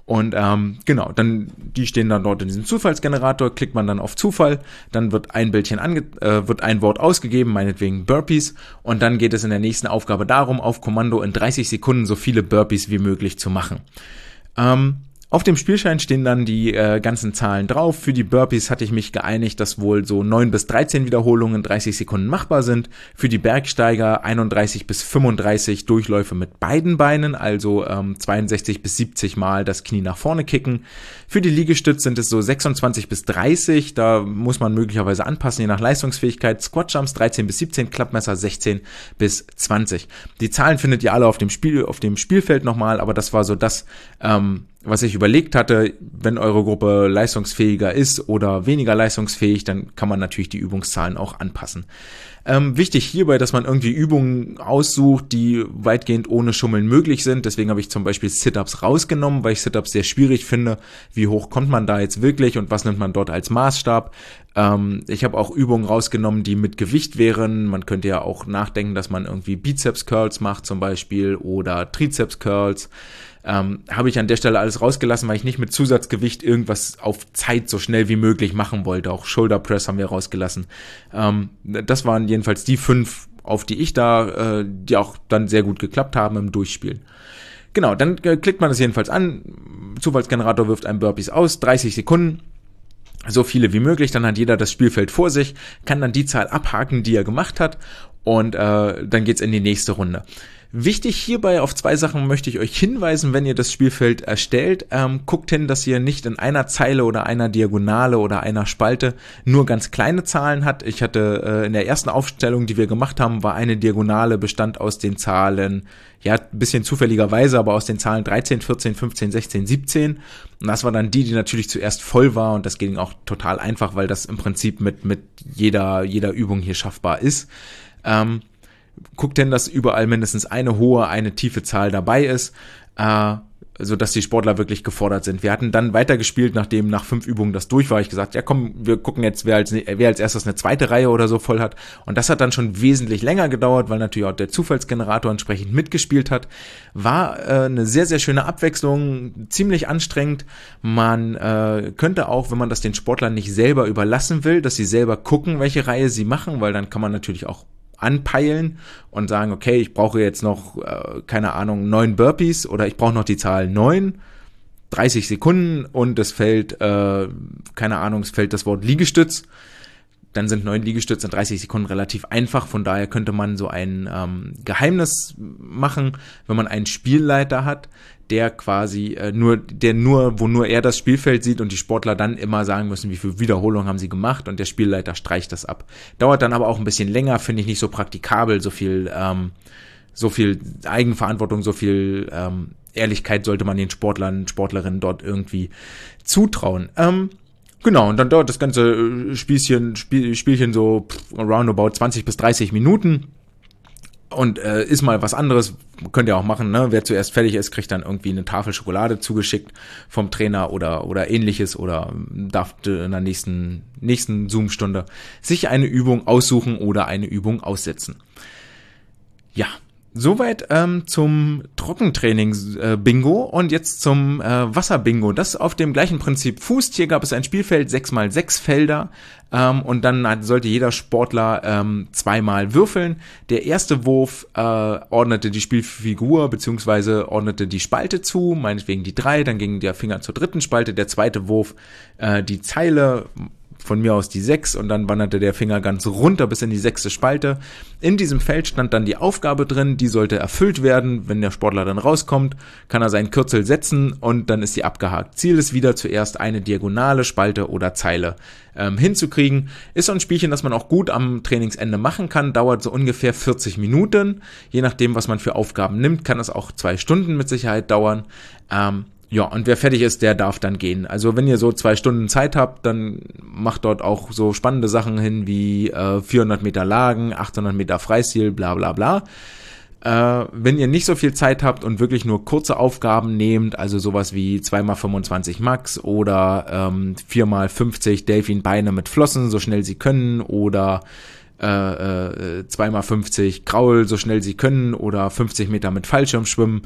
[SPEAKER 1] Und ähm, genau, dann die stehen dann dort in diesem Zufallsgenerator, klickt man dann auf Zufall, dann wird ein Bildchen ange äh, wird ein Wort ausgegeben, meinetwegen Burpees, und dann geht es in der nächsten Aufgabe darum, auf Kommando in dreißig Sekunden so viele Burpees wie möglich zu machen. Ähm, Auf dem Spielschein stehen dann die äh, ganzen Zahlen drauf. Für die Burpees hatte ich mich geeinigt, dass wohl so neun bis dreizehn Wiederholungen in dreißig Sekunden machbar sind. Für die Bergsteiger einunddreißig bis fünfunddreißig Durchläufe mit beiden Beinen, also ähm, zweiundsechzig bis siebzig Mal das Knie nach vorne kicken. Für die Liegestütz sind es so sechsundzwanzig bis dreißig, da muss man möglicherweise anpassen, je nach Leistungsfähigkeit. Squat-Jumps dreizehn bis siebzehn, Klappmesser sechzehn bis zwanzig. Die Zahlen findet ihr alle auf dem Spiel, auf dem Spielfeld nochmal, aber das war so das, ähm, was ich überlegt hatte. Wenn eure Gruppe leistungsfähiger ist oder weniger leistungsfähig, dann kann man natürlich die Übungszahlen auch anpassen. Ähm, wichtig hierbei, dass man irgendwie Übungen aussucht, die weitgehend ohne Schummeln möglich sind. Deswegen habe ich zum Beispiel Sit-Ups rausgenommen, weil ich Sit-Ups sehr schwierig finde. Wie hoch kommt man da jetzt wirklich und was nimmt man dort als Maßstab? Ähm, ich habe auch Übungen rausgenommen, die mit Gewicht wären. Man könnte ja auch nachdenken, dass man irgendwie Bizeps-Curls macht zum Beispiel oder Trizeps-Curls. Ähm, habe ich an der Stelle alles rausgelassen, weil ich nicht mit Zusatzgewicht irgendwas auf Zeit so schnell wie möglich machen wollte. Auch Shoulder Press haben wir rausgelassen. Ähm, das waren jedenfalls die fünf, auf die ich da, äh, die auch dann sehr gut geklappt haben im Durchspielen. Genau, dann äh, klickt man das jedenfalls an. Zufallsgenerator wirft einen Burpees aus, dreißig Sekunden. So viele wie möglich, dann hat jeder das Spielfeld vor sich, kann dann die Zahl abhaken, die er gemacht hat, und äh, dann geht's in die nächste Runde. Wichtig hierbei, auf zwei Sachen möchte ich euch hinweisen, wenn ihr das Spielfeld erstellt. Ähm, guckt hin, dass ihr nicht in einer Zeile oder einer Diagonale oder einer Spalte nur ganz kleine Zahlen habt. Ich hatte äh, in der ersten Aufstellung, die wir gemacht haben, war eine Diagonale, bestand aus den Zahlen, ja, ein bisschen zufälligerweise, aber aus den Zahlen dreizehn, vierzehn, fünfzehn, sechzehn, siebzehn. Und das war dann die, die natürlich zuerst voll war, und das ging auch total einfach, weil das im Prinzip mit mit jeder jeder Übung hier schaffbar ist. Ähm, Guckt denn, dass überall mindestens eine hohe, eine tiefe Zahl dabei ist, äh, so dass die Sportler wirklich gefordert sind. Wir hatten dann weitergespielt, nachdem nach fünf Übungen das durch war. Ich gesagt, ja komm, wir gucken jetzt, wer als, wer als erstes eine zweite Reihe oder so voll hat. Und das hat dann schon wesentlich länger gedauert, weil natürlich auch der Zufallsgenerator entsprechend mitgespielt hat. War äh, eine sehr, sehr schöne Abwechslung, ziemlich anstrengend. Man äh, könnte auch, wenn man das den Sportlern nicht selber überlassen will, dass sie selber gucken, welche Reihe sie machen, weil dann kann man natürlich auch anpeilen und sagen, okay, ich brauche jetzt noch, äh, keine Ahnung, neun Burpees oder ich brauche noch die Zahl neun, dreißig Sekunden und es fällt, äh, keine Ahnung, es fällt das Wort Liegestütz. Dann sind neun Liegestütze in dreißig Sekunden relativ einfach. Von daher könnte man so ein ähm, Geheimnis machen, wenn man einen Spielleiter hat, der quasi äh, nur, der nur, wo nur er das Spielfeld sieht und die Sportler dann immer sagen müssen, wie viele Wiederholungen haben sie gemacht, und der Spielleiter streicht das ab. Dauert dann aber auch ein bisschen länger, finde ich nicht so praktikabel, so viel, ähm, so viel Eigenverantwortung, so viel ähm, Ehrlichkeit sollte man den Sportlern, Sportlerinnen dort irgendwie zutrauen. Ähm, Genau, und dann dauert das ganze Spielchen, Spiel, Spielchen so roundabout zwanzig bis dreißig Minuten und äh, ist mal was anderes, könnt ihr auch machen, ne? Wer zuerst fertig ist, kriegt dann irgendwie eine Tafel Schokolade zugeschickt vom Trainer oder oder ähnliches, oder darf in der nächsten nächsten Zoom-Stunde sich eine Übung aussuchen oder eine Übung aussetzen. Ja. Soweit ähm, zum Trockentraining-Bingo, äh, und jetzt zum äh, Wasser-Bingo. Das auf dem gleichen Prinzip fußt. Hier gab es ein Spielfeld, sechs mal sechs Felder, ähm, und dann hat, sollte jeder Sportler ähm, zweimal würfeln. Der erste Wurf äh, ordnete die Spielfigur bzw. ordnete die Spalte zu, meinetwegen die drei, dann ging der Finger zur dritten Spalte. Der zweite Wurf äh, die Zeile, von mir aus die sechs, und dann wanderte der Finger ganz runter bis in die sechste Spalte. In diesem Feld stand dann die Aufgabe drin, die sollte erfüllt werden. Wenn der Sportler dann rauskommt, kann er seinen Kürzel setzen und dann ist sie abgehakt. Ziel ist wieder zuerst eine diagonale Spalte oder Zeile ähm, hinzukriegen. Ist so ein Spielchen, das man auch gut am Trainingsende machen kann, dauert so ungefähr vierzig Minuten. Je nachdem, was man für Aufgaben nimmt, kann es auch zwei Stunden mit Sicherheit dauern. Ähm, Ja, und wer fertig ist, der darf dann gehen. Also wenn ihr so zwei Stunden Zeit habt, dann macht dort auch so spannende Sachen hin wie äh, vierhundert Meter Lagen, achthundert Meter Freistil, bla bla bla. Äh, wenn ihr nicht so viel Zeit habt und wirklich nur kurze Aufgaben nehmt, also sowas wie zwei mal fünfundzwanzig Max oder ähm, vier mal fünfzig Delfinbeine mit Flossen, so schnell sie können, oder äh, äh, zwei mal fünfzig Kraul, so schnell sie können, oder fünfzig Meter mit Fallschirmschwimmen,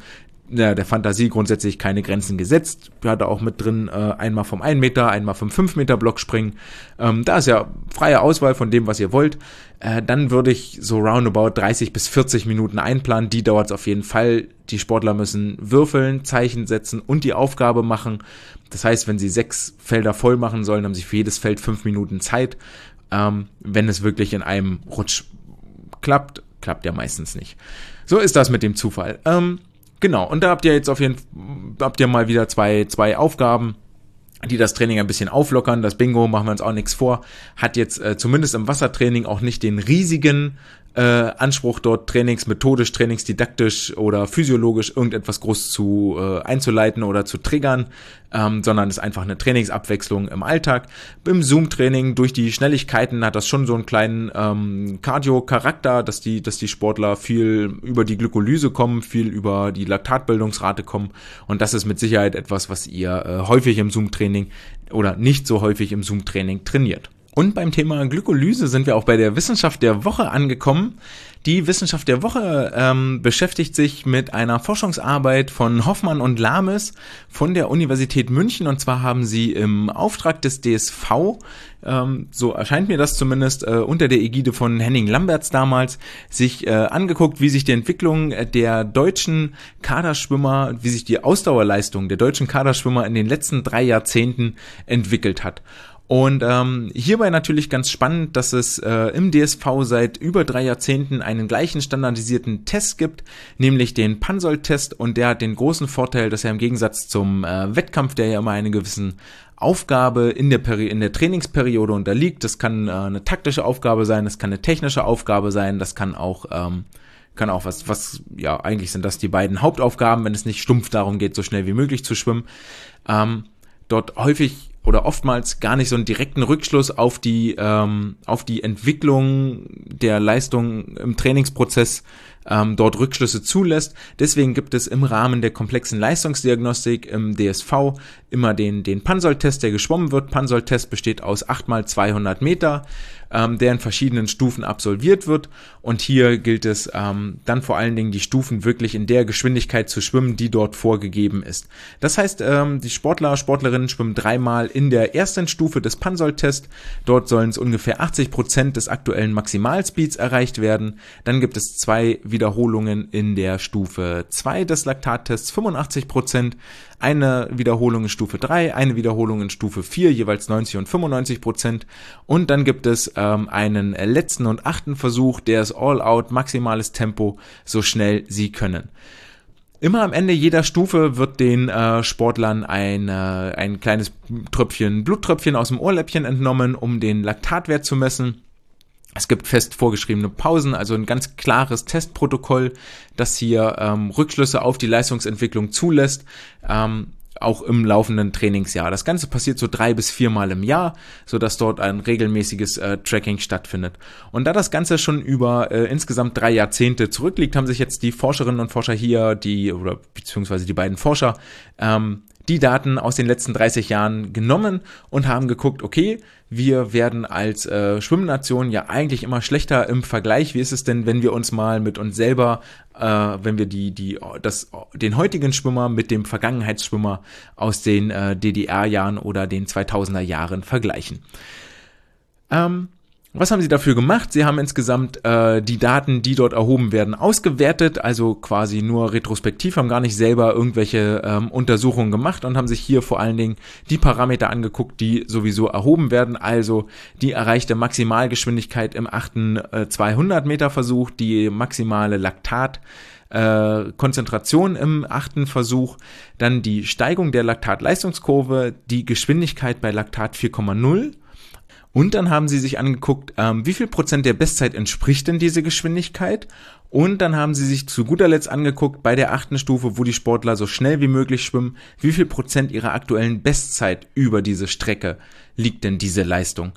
[SPEAKER 1] ja, der Fantasie grundsätzlich keine Grenzen gesetzt. Wir hatten auch mit drin äh, einmal vom ein Meter, einmal vom fünf Meter Block springen. Ähm, da ist ja freie Auswahl von dem, was ihr wollt. Äh, dann würde ich so roundabout dreißig bis vierzig Minuten einplanen. Die dauert es auf jeden Fall. Die Sportler müssen würfeln, Zeichen setzen und die Aufgabe machen. Das heißt, wenn sie sechs Felder voll machen sollen, haben sie für jedes Feld fünf Minuten Zeit. Ähm, wenn es wirklich in einem Rutsch klappt, klappt ja meistens nicht. So ist das mit dem Zufall. Ähm, Genau, und da habt ihr jetzt auf jeden Fall, habt ihr mal wieder zwei, zwei Aufgaben, die das Training ein bisschen auflockern. Das Bingo, machen wir uns auch nichts vor, hat jetzt äh, zumindest im Wassertraining auch nicht den riesigen äh, Anspruch, dort trainingsmethodisch, trainingsdidaktisch oder physiologisch irgendetwas groß zu äh, einzuleiten oder zu triggern, ähm, sondern ist einfach eine Trainingsabwechslung im Alltag. Im Zoom-Training durch die Schnelligkeiten hat das schon so einen kleinen ähm, Cardio-Charakter, dass die, dass die Sportler viel über die Glykolyse kommen, viel über die Laktatbildungsrate kommen, und das ist mit Sicherheit etwas, was ihr äh, häufig im Zoom-Training oder nicht so häufig im Zoom-Training trainiert. Und beim Thema Glykolyse sind wir auch bei der Wissenschaft der Woche angekommen. Die Wissenschaft der Woche ähm, beschäftigt sich mit einer Forschungsarbeit von Hoffmann und Lames von der Universität München. Und zwar haben sie im Auftrag des D S V, ähm, so erscheint mir das zumindest, äh, unter der Ägide von Henning Lamberts damals, sich äh, angeguckt, wie sich die Entwicklung der deutschen Kaderschwimmer, wie sich die Ausdauerleistung der deutschen Kaderschwimmer in den letzten drei Jahrzehnten entwickelt hat. Und ähm, hierbei natürlich ganz spannend, dass es äh, im D S V seit über drei Jahrzehnten einen gleichen standardisierten Test gibt, nämlich den Pansol-Test, und der hat den großen Vorteil, dass er im Gegensatz zum äh, Wettkampf, der ja immer eine gewissen Aufgabe in der Peri- in der Trainingsperiode unterliegt, das kann äh, eine taktische Aufgabe sein, das kann eine technische Aufgabe sein, das kann auch ähm, kann auch was, was, ja, eigentlich sind das die beiden Hauptaufgaben, wenn es nicht stumpf darum geht, so schnell wie möglich zu schwimmen, ähm, dort häufig oder oftmals gar nicht so einen direkten Rückschluss auf die ähm, auf die Entwicklung der Leistung im Trainingsprozess ähm, dort Rückschlüsse zulässt. Deswegen gibt es im Rahmen der komplexen Leistungsdiagnostik im D S V immer den den Pansol-Test, der geschwommen wird. Pansol-Test besteht aus acht mal zweihundert Meter, ähm, der in verschiedenen Stufen absolviert wird, und hier gilt es ähm, dann vor allen Dingen, die Stufen wirklich in der Geschwindigkeit zu schwimmen, die dort vorgegeben ist. Das heißt, ähm, die Sportler, Sportlerinnen schwimmen dreimal in der ersten Stufe des Pansol-Test. Dort sollen es ungefähr achtzig Prozent des aktuellen Maximalspeeds erreicht werden. Dann gibt es zwei Wiederholungen in der Stufe zwei des Laktattests, fünfundachtzig Prozent. Eine Wiederholung in Stufe drei, eine Wiederholung in Stufe vier, jeweils neunzig und fünfundneunzig Prozent. Und dann gibt es ähm, einen letzten und achten Versuch, der ist All-Out, maximales Tempo, so schnell sie können. Immer am Ende jeder Stufe wird den äh, Sportlern ein, äh, ein kleines Tröpfchen, Bluttröpfchen aus dem Ohrläppchen entnommen, um den Laktatwert zu messen. Es gibt fest vorgeschriebene Pausen, also ein ganz klares Testprotokoll, das hier ähm, Rückschlüsse auf die Leistungsentwicklung zulässt, ähm, auch im laufenden Trainingsjahr. Das Ganze passiert so drei bis viermal im Jahr, so dass dort ein regelmäßiges äh, Tracking stattfindet. Und da das Ganze schon über äh, insgesamt drei Jahrzehnte zurückliegt, haben sich jetzt die Forscherinnen und Forscher hier, die oder beziehungsweise die beiden Forscher, ähm, die Daten aus den letzten dreißig Jahren genommen und haben geguckt, okay, wir werden als äh, Schwimmnation ja eigentlich immer schlechter im Vergleich. Wie ist es denn, wenn wir uns mal mit uns selber, äh, wenn wir die die das den heutigen Schwimmer mit dem Vergangenheitsschwimmer aus den äh, D D R-Jahren oder den zweitausender Jahren vergleichen? Ähm, Was haben sie dafür gemacht? Sie haben insgesamt äh, die Daten, die dort erhoben werden, ausgewertet, also quasi nur retrospektiv, haben gar nicht selber irgendwelche ähm, Untersuchungen gemacht und haben sich hier vor allen Dingen die Parameter angeguckt, die sowieso erhoben werden, also die erreichte Maximalgeschwindigkeit im achten äh, zweihundert Meter Versuch, die maximale Laktat Äh, Konzentration im achten Versuch, dann die Steigung der Laktatleistungskurve, die Geschwindigkeit bei Laktat vier Komma null. Und dann haben sie sich angeguckt, ähm, wie viel Prozent der Bestzeit entspricht denn diese Geschwindigkeit. Und dann haben sie sich zu guter Letzt angeguckt, bei der achten Stufe, wo die Sportler so schnell wie möglich schwimmen, wie viel Prozent ihrer aktuellen Bestzeit über diese Strecke liegt denn diese Leistung.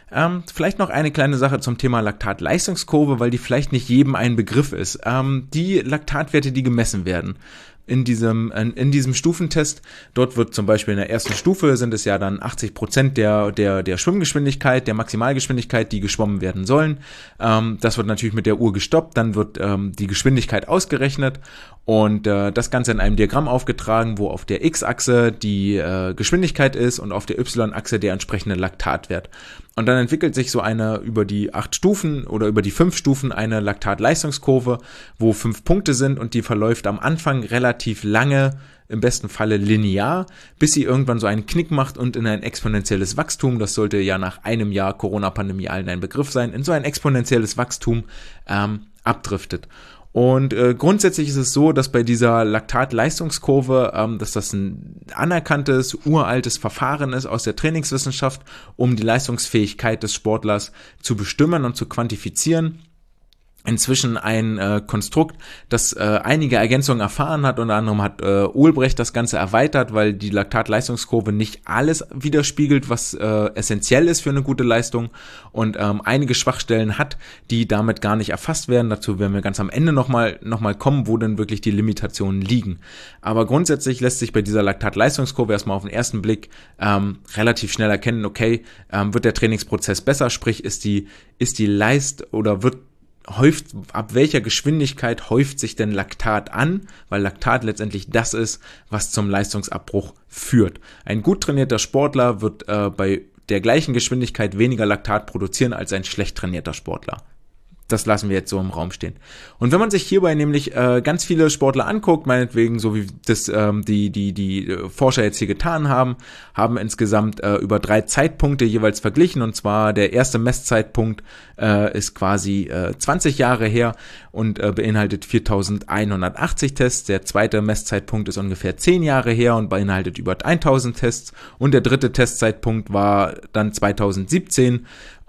[SPEAKER 1] Ähm, vielleicht noch eine kleine Sache zum Thema Laktatleistungskurve, weil die vielleicht nicht jedem ein Begriff ist. Ähm, die Laktatwerte, die gemessen werden in diesem in, in diesem Stufentest, dort wird zum Beispiel in der ersten Stufe sind es ja dann achtzig Prozent der der der Schwimmgeschwindigkeit, der Maximalgeschwindigkeit, die geschwommen werden sollen. Ähm, das wird natürlich mit der Uhr gestoppt, dann wird ähm, die Geschwindigkeit ausgerechnet und äh, das Ganze in einem Diagramm aufgetragen, wo auf der X-Achse die äh, Geschwindigkeit ist und auf der Y-Achse der entsprechende Laktatwert. Und dann entwickelt sich so eine über die acht Stufen oder über die fünf Stufen eine Laktatleistungskurve, wo fünf Punkte sind und die verläuft am Anfang relativ lange, im besten Falle linear, bis sie irgendwann so einen Knick macht und in ein exponentielles Wachstum, das sollte ja nach einem Jahr Corona-Pandemie allen ein Begriff sein, in so ein exponentielles Wachstum ähm, abdriftet. Und äh, grundsätzlich ist es so, dass bei dieser Laktatleistungskurve, ähm, dass das ein anerkanntes, uraltes Verfahren ist aus der Trainingswissenschaft, um die Leistungsfähigkeit des Sportlers zu bestimmen und zu quantifizieren. Inzwischen ein äh, Konstrukt, das äh, einige Ergänzungen erfahren hat. Unter anderem hat äh, Olbrecht das Ganze erweitert, weil die Laktatleistungskurve nicht alles widerspiegelt, was äh, essentiell ist für eine gute Leistung und ähm, einige Schwachstellen hat, die damit gar nicht erfasst werden. Dazu werden wir ganz am Ende nochmal noch mal kommen, wo denn wirklich die Limitationen liegen. Aber grundsätzlich lässt sich bei dieser Laktatleistungskurve erstmal auf den ersten Blick ähm, relativ schnell erkennen, okay, ähm, wird der Trainingsprozess besser, sprich ist die, ist die Leist oder wird häuft, ab welcher Geschwindigkeit häuft sich denn Laktat an, weil Laktat letztendlich das ist, was zum Leistungsabbruch führt. Ein gut trainierter Sportler wird äh, bei der gleichen Geschwindigkeit weniger Laktat produzieren als ein schlecht trainierter Sportler. Das lassen wir jetzt so im Raum stehen. Und wenn man sich hierbei nämlich äh, ganz viele Sportler anguckt, meinetwegen so wie das ähm, die die die Forscher jetzt hier getan haben, haben insgesamt äh, über drei Zeitpunkte jeweils verglichen. Und zwar der erste Messzeitpunkt äh, ist quasi äh, zwanzig Jahre her und äh, beinhaltet viertausendeinhundertachtzig Tests. Der zweite Messzeitpunkt ist ungefähr zehn Jahre her und beinhaltet über tausend Tests. Und der dritte Testzeitpunkt war dann zweitausendsiebzehn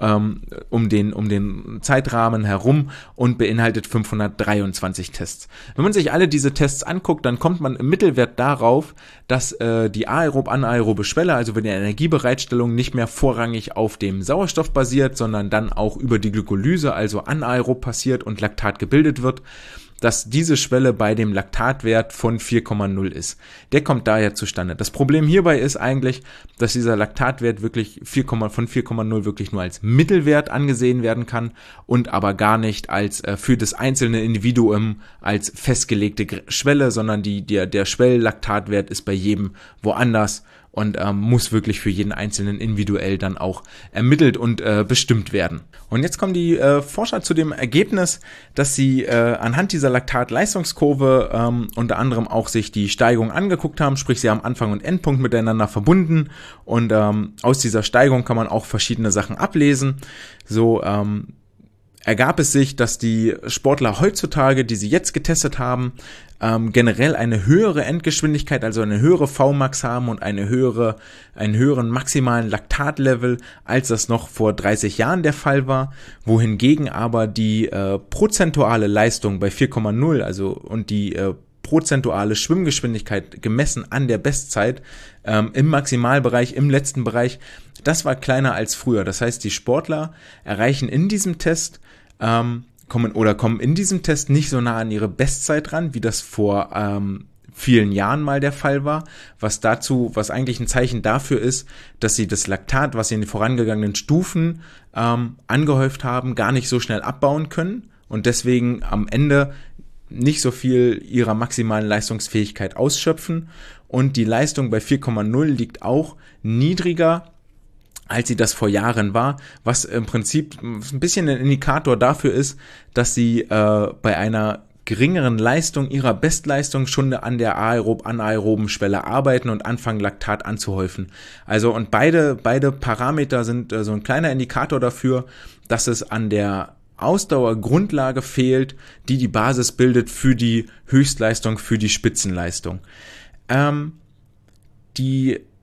[SPEAKER 1] um den um den Zeitrahmen herum und beinhaltet fünfhundertdreiundzwanzig Tests. Wenn man sich alle diese Tests anguckt, dann kommt man im Mittelwert darauf, dass äh, die aerob-anaerobe Schwelle, also wenn die Energiebereitstellung nicht mehr vorrangig auf dem Sauerstoff basiert, sondern dann auch über die Glykolyse, also anaerob passiert und Laktat gebildet wird, dass diese Schwelle bei dem Laktatwert von vier Komma null ist. Der kommt daher zustande. Das Problem hierbei ist eigentlich, dass dieser Laktatwert wirklich vier, von vier Komma null wirklich nur als Mittelwert angesehen werden kann und aber gar nicht als äh, für das einzelne Individuum als festgelegte Schwelle, sondern die, der, der Schwelllaktatwert ist bei jedem woanders und ähm, muss wirklich für jeden Einzelnen individuell dann auch ermittelt und äh, bestimmt werden. Und jetzt kommen die äh, Forscher zu dem Ergebnis, dass sie äh, anhand dieser Laktatleistungskurve ähm, unter anderem auch sich die Steigung angeguckt haben, sprich sie haben Anfang und Endpunkt miteinander verbunden und ähm, aus dieser Steigung kann man auch verschiedene Sachen ablesen. So ähm, ergab es sich, dass die Sportler heutzutage, die sie jetzt getestet haben, ähm, generell eine höhere Endgeschwindigkeit, also eine höhere V Max haben und eine höhere, einen höheren maximalen Laktatlevel, als das noch vor dreißig Jahren der Fall war, wohingegen aber die äh, prozentuale Leistung bei vier Komma null, also und die äh, prozentuale Schwimmgeschwindigkeit gemessen an der Bestzeit ähm, im Maximalbereich, im letzten Bereich, das war kleiner als früher. Das heißt, die Sportler erreichen in diesem Test ähm, kommen oder kommen in diesem Test nicht so nah an ihre Bestzeit ran, wie das vor ähm, vielen Jahren mal der Fall war, was dazu, was eigentlich ein Zeichen dafür ist, dass sie das Laktat, was sie in den vorangegangenen Stufen ähm, angehäuft haben, gar nicht so schnell abbauen können und deswegen am Ende nicht so viel ihrer maximalen Leistungsfähigkeit ausschöpfen und die Leistung bei vier Komma null liegt auch niedriger, als sie das vor Jahren war, was im Prinzip ein bisschen ein Indikator dafür ist, dass sie äh, bei einer geringeren Leistung ihrer Bestleistung schon an der aerob-anaeroben Schwelle arbeiten und anfangen, Laktat anzuhäufen. Also und beide, beide Parameter sind äh, so ein kleiner Indikator dafür, dass es an der Ausdauergrundlage fehlt, die die Basis bildet für die Höchstleistung, für die Spitzenleistung. Ähm, die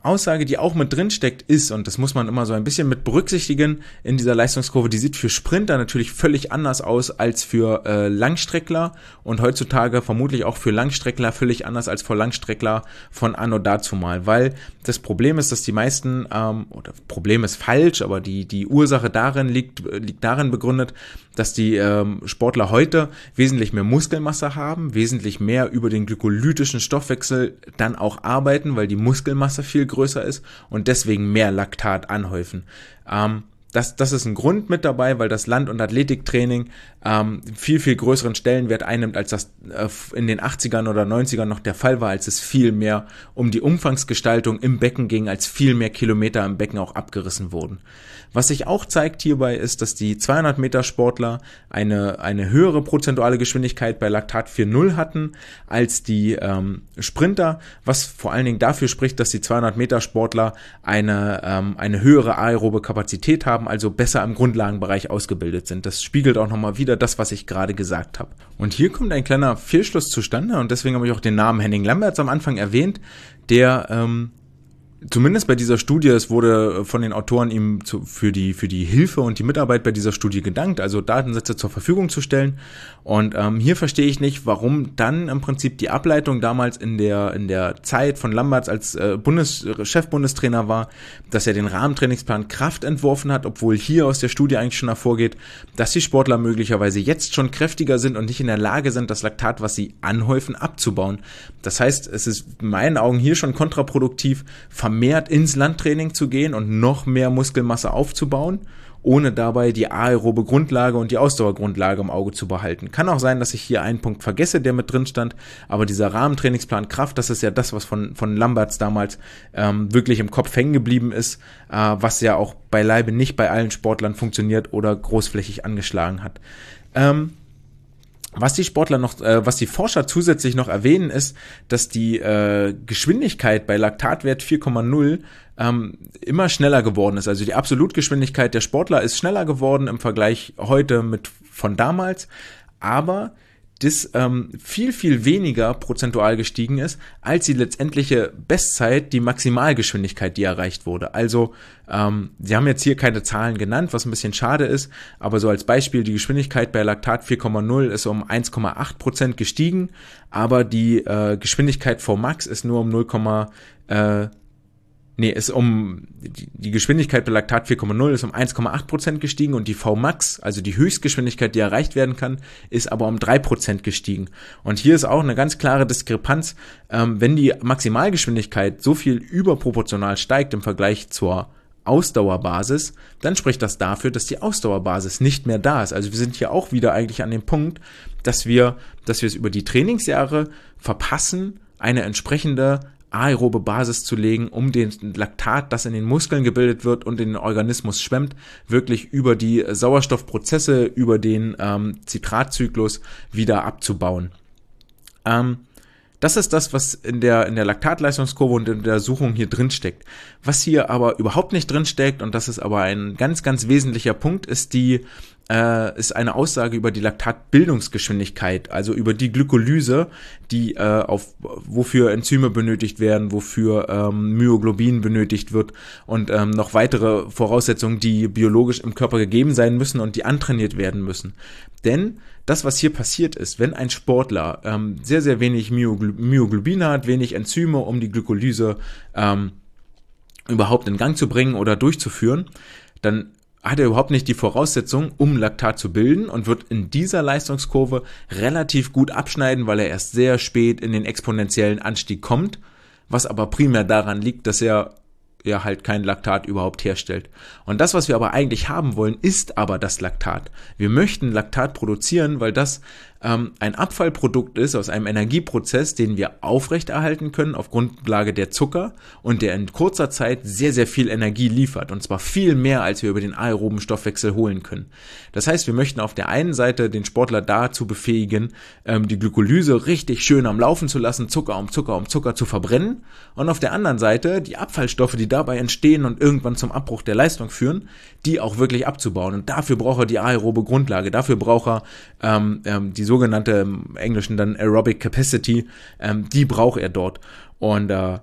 [SPEAKER 1] Aussage, die auch mit drin steckt, ist, und das muss man immer so ein bisschen mit berücksichtigen in dieser Leistungskurve, die sieht für Sprinter natürlich völlig anders aus als für äh, Langstreckler und heutzutage vermutlich auch für Langstreckler völlig anders als für Langstreckler von anno dazumal, weil das Problem ist, dass die meisten, ähm, oder Problem ist falsch, aber die die Ursache darin liegt, liegt darin begründet, dass die ähm, Sportler heute wesentlich mehr Muskelmasse haben, wesentlich mehr über den glykolytischen Stoffwechsel dann auch arbeiten, weil die Muskelmasse viel größer ist und deswegen mehr Laktat anhäufen. Ähm, das, das ist ein Grund mit dabei, weil das Land- und Athletiktraining ähm, viel, viel größeren Stellenwert einnimmt, als das äh, in den achtzigern oder neunzigern noch der Fall war, als es viel mehr um die Umfangsgestaltung im Becken ging, als viel mehr Kilometer im Becken auch abgerissen wurden. Was sich auch zeigt hierbei ist, dass die zweihundert Meter Sportler eine eine höhere prozentuale Geschwindigkeit bei Laktat vier Komma null hatten als die ähm, Sprinter, was vor allen Dingen dafür spricht, dass die zweihundert Meter Sportler eine ähm, eine höhere aerobe Kapazität haben, also besser im Grundlagenbereich ausgebildet sind. Das spiegelt auch nochmal wieder das, was ich gerade gesagt habe. Und hier kommt ein kleiner Fehlschluss zustande und deswegen habe ich auch den Namen Henning Lamberts am Anfang erwähnt, der ähm, zumindest bei dieser Studie, es wurde von den Autoren ihm zu, für die für die Hilfe und die Mitarbeit bei dieser Studie gedankt, also Datensätze zur Verfügung zu stellen. Und ähm, hier verstehe ich nicht, warum dann im Prinzip die Ableitung damals in der in der Zeit von Lamberts als äh, Bundes, Chefbundestrainer war, dass er den Rahmentrainingsplan Kraft entworfen hat, obwohl hier aus der Studie eigentlich schon hervorgeht, dass die Sportler möglicherweise jetzt schon kräftiger sind und nicht in der Lage sind, das Laktat, was sie anhäufen, abzubauen. Das heißt, es ist in meinen Augen hier schon kontraproduktiv, vermehrt ins Landtraining zu gehen und noch mehr Muskelmasse aufzubauen, ohne dabei die aerobe Grundlage und die Ausdauergrundlage im Auge zu behalten. Kann auch sein, dass ich hier einen Punkt vergesse, der mit drin stand, aber dieser Rahmentrainingsplan Kraft, das ist ja das, was von von Lamberts damals ähm, wirklich im Kopf hängen geblieben ist, äh, was ja auch beileibe nicht bei allen Sportlern funktioniert oder großflächig angeschlagen hat. Ähm, Was die Sportler noch, äh, was die Forscher zusätzlich noch erwähnen, ist, dass die äh, Geschwindigkeit bei Laktatwert vier Komma null ähm, immer schneller geworden ist. Also die Absolutgeschwindigkeit der Sportler ist schneller geworden im Vergleich heute mit von damals, aber das ähm, viel, viel weniger prozentual gestiegen ist, als die letztendliche Bestzeit, die Maximalgeschwindigkeit, die erreicht wurde. Also ähm, sie haben jetzt hier keine Zahlen genannt, was ein bisschen schade ist, aber so als Beispiel, die Geschwindigkeit bei Laktat vier Komma null ist um eins Komma acht Prozent gestiegen, aber die äh, Geschwindigkeit vor Max ist nur um null, äh, Nee, ist um die, die Geschwindigkeit bei Laktat vier Komma null ist um eins Komma acht Prozent gestiegen und die Vmax, also die Höchstgeschwindigkeit, die erreicht werden kann, ist aber um drei Prozent gestiegen. Und hier ist auch eine ganz klare Diskrepanz, ähm, wenn die Maximalgeschwindigkeit so viel überproportional steigt im Vergleich zur Ausdauerbasis, dann spricht das dafür, dass die Ausdauerbasis nicht mehr da ist. Also wir sind hier auch wieder eigentlich an dem Punkt, dass wir, dass wir es über die Trainingsjahre verpassen, eine entsprechende aerobe Basis zu legen, um den Laktat, das in den Muskeln gebildet wird und in den Organismus schwemmt, wirklich über die Sauerstoffprozesse, über den ähm, Zitratzyklus wieder abzubauen. Ähm, Das ist das, was in der in der Laktatleistungskurve und in der Suchung hier drin steckt. Was hier aber überhaupt nicht drin steckt, und das ist aber ein ganz, ganz wesentlicher Punkt, ist die äh, ist eine Aussage über die Laktatbildungsgeschwindigkeit, also über die Glykolyse, die äh, auf wofür Enzyme benötigt werden, wofür ähm, Myoglobin benötigt wird und ähm, noch weitere Voraussetzungen, die biologisch im Körper gegeben sein müssen und die antrainiert werden müssen. Denn das, was hier passiert ist, wenn ein Sportler ähm, sehr, sehr wenig Myogl- Myoglobin hat, wenig Enzyme, um die Glykolyse ähm, überhaupt in Gang zu bringen oder durchzuführen, dann hat er überhaupt nicht die Voraussetzung, um Laktat zu bilden und wird in dieser Leistungskurve relativ gut abschneiden, weil er erst sehr spät in den exponentiellen Anstieg kommt, was aber primär daran liegt, dass er ja halt kein Laktat überhaupt herstellt. Und das, was wir aber eigentlich haben wollen, ist aber das Laktat. Wir möchten Laktat produzieren, weil das ähm, ein Abfallprodukt ist aus einem Energieprozess, den wir aufrechterhalten können auf Grundlage der Zucker und der in kurzer Zeit sehr, sehr viel Energie liefert. Und zwar viel mehr, als wir über den aeroben Stoffwechsel holen können. Das heißt, wir möchten auf der einen Seite den Sportler dazu befähigen, ähm, die Glykolyse richtig schön am Laufen zu lassen, Zucker um Zucker um Zucker zu verbrennen. Und auf der anderen Seite die Abfallstoffe, die dabei entstehen und irgendwann zum Abbruch der Leistung führen, die auch wirklich abzubauen. Und dafür braucht er die aerobe Grundlage, dafür braucht er ähm, ähm, die sogenannte, im Englischen dann Aerobic Capacity, ähm, die braucht er dort. Und äh,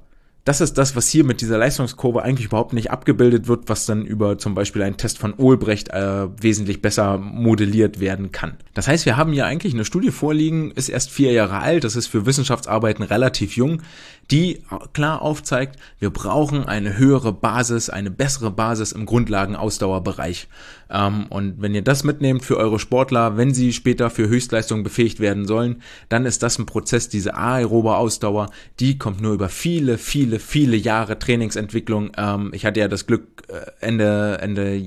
[SPEAKER 1] das ist das, was hier mit dieser Leistungskurve eigentlich überhaupt nicht abgebildet wird, was dann über zum Beispiel einen Test von Olbrecht äh, wesentlich besser modelliert werden kann. Das heißt, wir haben hier eigentlich eine Studie vorliegen, ist erst vier Jahre alt, das ist für Wissenschaftsarbeiten relativ jung, die klar aufzeigt, wir brauchen eine höhere Basis, eine bessere Basis im Grundlagen-Ausdauerbereich. Ähm, und wenn ihr das mitnehmt für eure Sportler, wenn sie später für Höchstleistungen befähigt werden sollen, dann ist das ein Prozess, diese aerobe Ausdauer, die kommt nur über viele, viele, viele Jahre Trainingsentwicklung. Ähm, ich hatte ja das Glück, Ende, Ende,